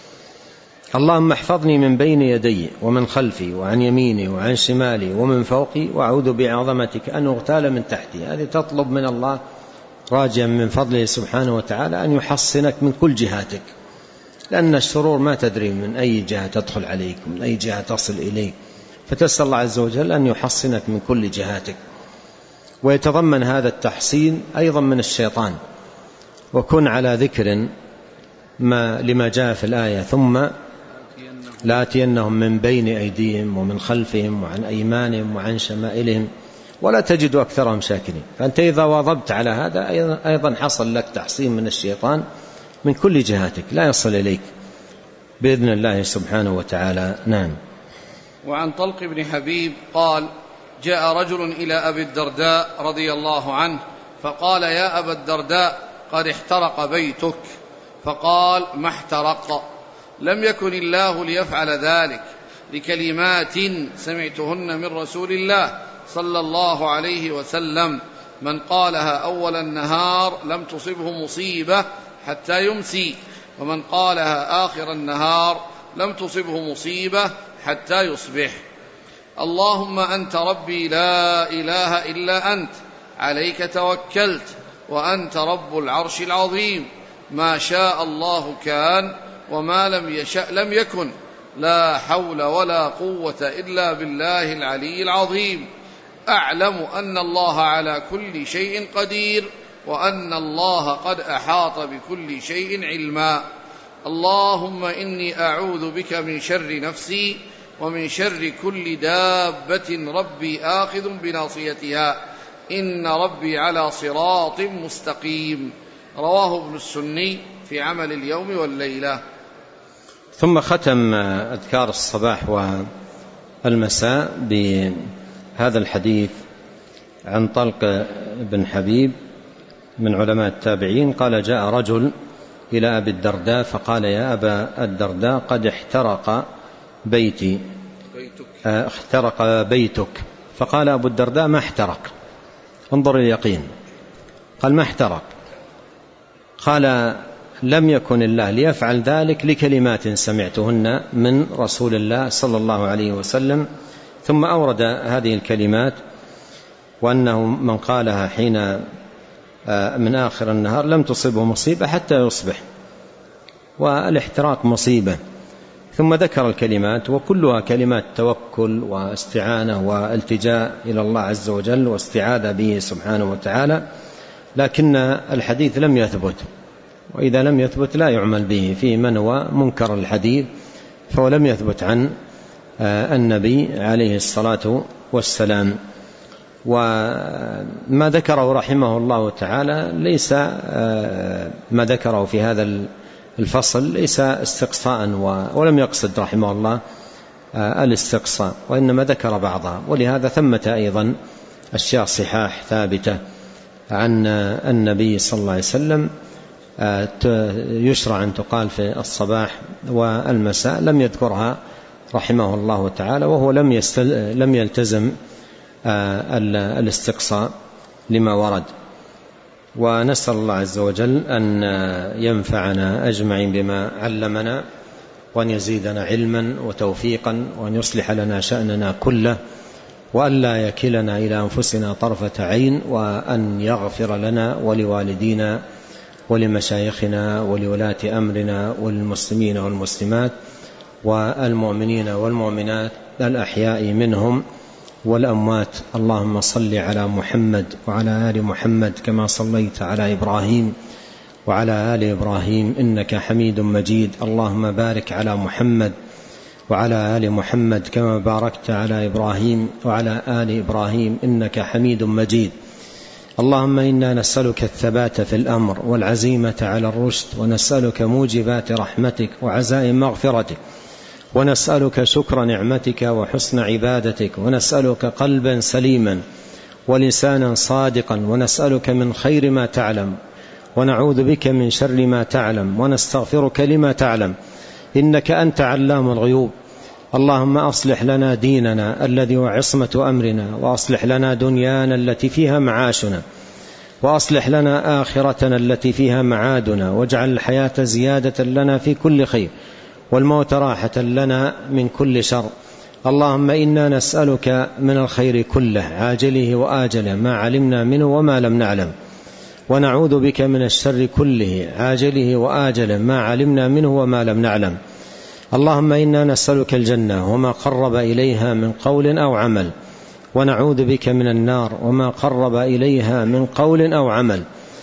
اللهم احفظني من بين يدي ومن خلفي وعن يميني وعن شمالي ومن فوقي، وأعوذ بعظمتك أن أغتال من تحتي. هذه تطلب من الله راجيا من فضله سبحانه وتعالى أن يحصنك من كل جهاتك، لأن الشرور ما تدري من أي جهة تدخل عليك، من أي جهة تصل إليك، فتسأل الله عز وجل أن يحصنك من كل جهاتك. ويتضمن هذا التحصين أيضا من الشيطان. وكن على ذكر ما لما جاء في الآية ثم لآتينهم من بين أيديهم ومن خلفهم وعن أيمانهم وعن شمائلهم ولا تجد أكثرهم شاكرين. فأنت إذا واظبت على هذا أيضا حصل لك تحصين من الشيطان من كل جهاتك، لا يصل إليك بإذن الله سبحانه وتعالى. نعم. وعن طلق بن حبيب قال جاء رجل إلى أبي الدرداء رضي الله عنه فقال يا أبا الدرداء قد احترق بيتك، فقال ما احترق، لم يكن الله ليفعل ذلك، لكلمات سمعتهن من رسول الله صلى الله عليه وسلم من قالها أول النهار لم تصبه مصيبة حتى يمسي، ومن قالها آخر النهار لم تصبه مصيبة حتى يصبح. اللهم أنت ربي لا إله إلا أنت، عليك توكلت، وأنت رب العرش العظيم، ما شاء الله كان وما لم يشأ لم يكن، لا حول ولا قوة إلا بالله العلي العظيم. أعلم أن الله على كل شيء قدير، وأن الله قد أحاط بكل شيء علما. اللهم إني أعوذ بك من شر نفسي ومن شر كل دابة ربي آخذ بناصيتها، إن ربي على صراط مستقيم. رواه ابن السني في عمل اليوم والليلة. ثم ختم أذكار الصباح والمساء بهذا الحديث عن طلق بن حبيب من علماء التابعين قال جاء رجل إلى أبي الدرداء فقال يا أبا الدرداء قد احترق بيتي احترق بيتك، فقال أبو الدرداء ما احترق، انظر اليقين، قال ما احترق، قال لم يكن الله ليفعل ذلك لكلمات سمعتهن من رسول الله صلى الله عليه وسلم. ثم أورد هذه الكلمات وأنه من قالها حين من آخر النهار لم تصبه مصيبة حتى يصبح، والاحتراق مصيبة. ثم ذكر الكلمات وكلها كلمات توكل واستعانة والتجاء إلى الله عز وجل واستعاذة به سبحانه وتعالى، لكن الحديث لم يثبت، وإذا لم يثبت لا يعمل به، فيه من هو منكر الحديث فهو لم يثبت عن النبي عليه الصلاة والسلام. وما ذكره رحمه الله تعالى ليس ما ذكره في هذا الفصل ليس استقصاء، ولم يقصد رحمه الله الاستقصاء، وإنما ذكر بعضها. ولهذا ثمة أيضا أشياء صحاح ثابتة عن النبي صلى الله عليه وسلم يشرع أن تقال في الصباح والمساء لم يذكرها رحمه الله تعالى، وهو لم يستل لم يلتزم الاستقصاء لما ورد. ونسأل الله عز وجل أن ينفعنا أجمعين بما علمنا، وأن يزيدنا علما وتوفيقا، وأن يصلح لنا شأننا كله، وأن لا يكلنا إلى أنفسنا طرفة عين، وأن يغفر لنا ولوالدينا ولمشايخنا ولولاة أمرنا والمسلمين والمسلمات والمؤمنين والمؤمنات الأحياء منهم والأموات. اللهم صل على محمد وعلى آل محمد كما صليت على إبراهيم وعلى آل إبراهيم إنك حميد مجيد. اللهم بارك على محمد وعلى آل محمد كما باركت على إبراهيم وعلى آل إبراهيم إنك حميد مجيد. اللهم إنا نسألك الثبات في الأمر والعزيمة على الرشد، ونسألك موجبات رحمتك وعزائم مغفرتك، ونسألك شكر نعمتك وحسن عبادتك، ونسألك قلبا سليما ولسانا صادقا، ونسألك من خير ما تعلم، ونعوذ بك من شر ما تعلم، ونستغفرك لما تعلم، إنك أنت علام الغيوب. اللهم أصلح لنا ديننا الذي هو عصمة أمرنا، وأصلح لنا دنيانا التي فيها معاشنا، وأصلح لنا آخرتنا التي فيها معادنا، واجعل الحياة زيادة لنا في كل خير، والموت راحة لنا من كل شر. اللهم إنا نسألك من الخير كله عاجله وآجله ما علمنا منه وما لم نعلم، ونعوذ بك من الشر كله عاجله وآجله ما علمنا منه وما لم نعلم. اللهم إنا نسألك الجنة وما قرب إليها من قول أو عمل، ونعوذ بك من النار وما قرب إليها من قول أو عمل،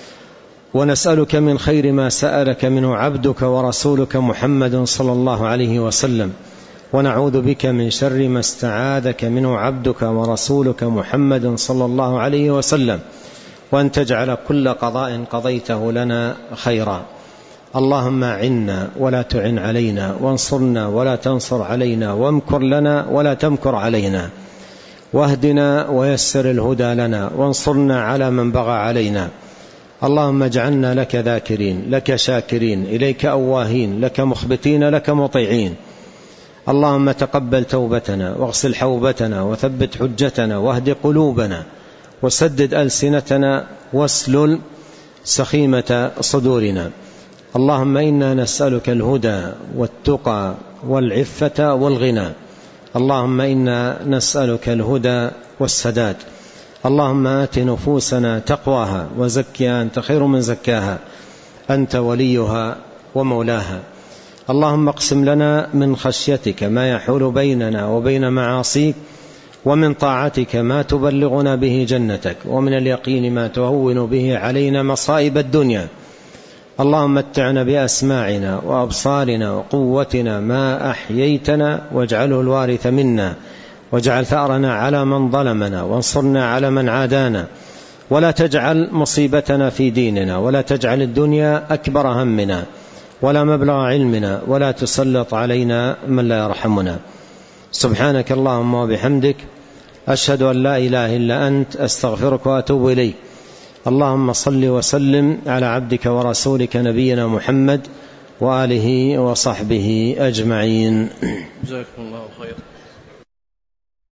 ونسألك من خير ما سألك منه عبدك ورسولك محمد صلى الله عليه وسلم، ونعوذ بك من شر ما استعاذك منه عبدك ورسولك محمد صلى الله عليه وسلم، وأن تجعل كل قضاء قضيته لنا خيرا. اللهم أعنا ولا تعن علينا، وانصرنا ولا تنصر علينا، وامكر لنا ولا تمكر علينا، واهدنا ويسر الهدى لنا، وانصرنا على من بغى علينا. اللهم اجعلنا لك ذاكرين، لك شاكرين، إليك أواهين، لك مخبتين، لك مطيعين. اللهم تقبل توبتنا، واغسل حوبتنا، وثبت حجتنا، واهد قلوبنا، وسدد ألسنتنا، واسلل سخيمة صدورنا. اللهم إنا نسألك الهدى والتقى والعفة والغنى. اللهم إنا نسألك الهدى والسداد. اللهم آت نفوسنا تقواها وزكها أنت خير من زكاها، أنت وليها ومولاها. اللهم اقسم لنا من خشيتك ما يحول بيننا وبين معاصيك، ومن طاعتك ما تبلغنا به جنتك، ومن اليقين ما تهون به علينا مصائب الدنيا. اللهم متعنا بأسماعنا وأبصارنا وقوتنا ما أحييتنا، واجعله الوارث منا، واجعل ثأرنا على من ظلمنا، وانصرنا على من عادانا، ولا تجعل مصيبتنا في ديننا، ولا تجعل الدنيا أكبر همنا ولا مبلغ علمنا، ولا تسلط علينا من لا يرحمنا. سبحانك اللهم وبحمدك، أشهد أن لا إله إلا أنت، أستغفرك وأتوب إليك. اللهم صل وسلم على عبدك ورسولك نبينا محمد وآله وصحبه أجمعين. جزاكم الله خير.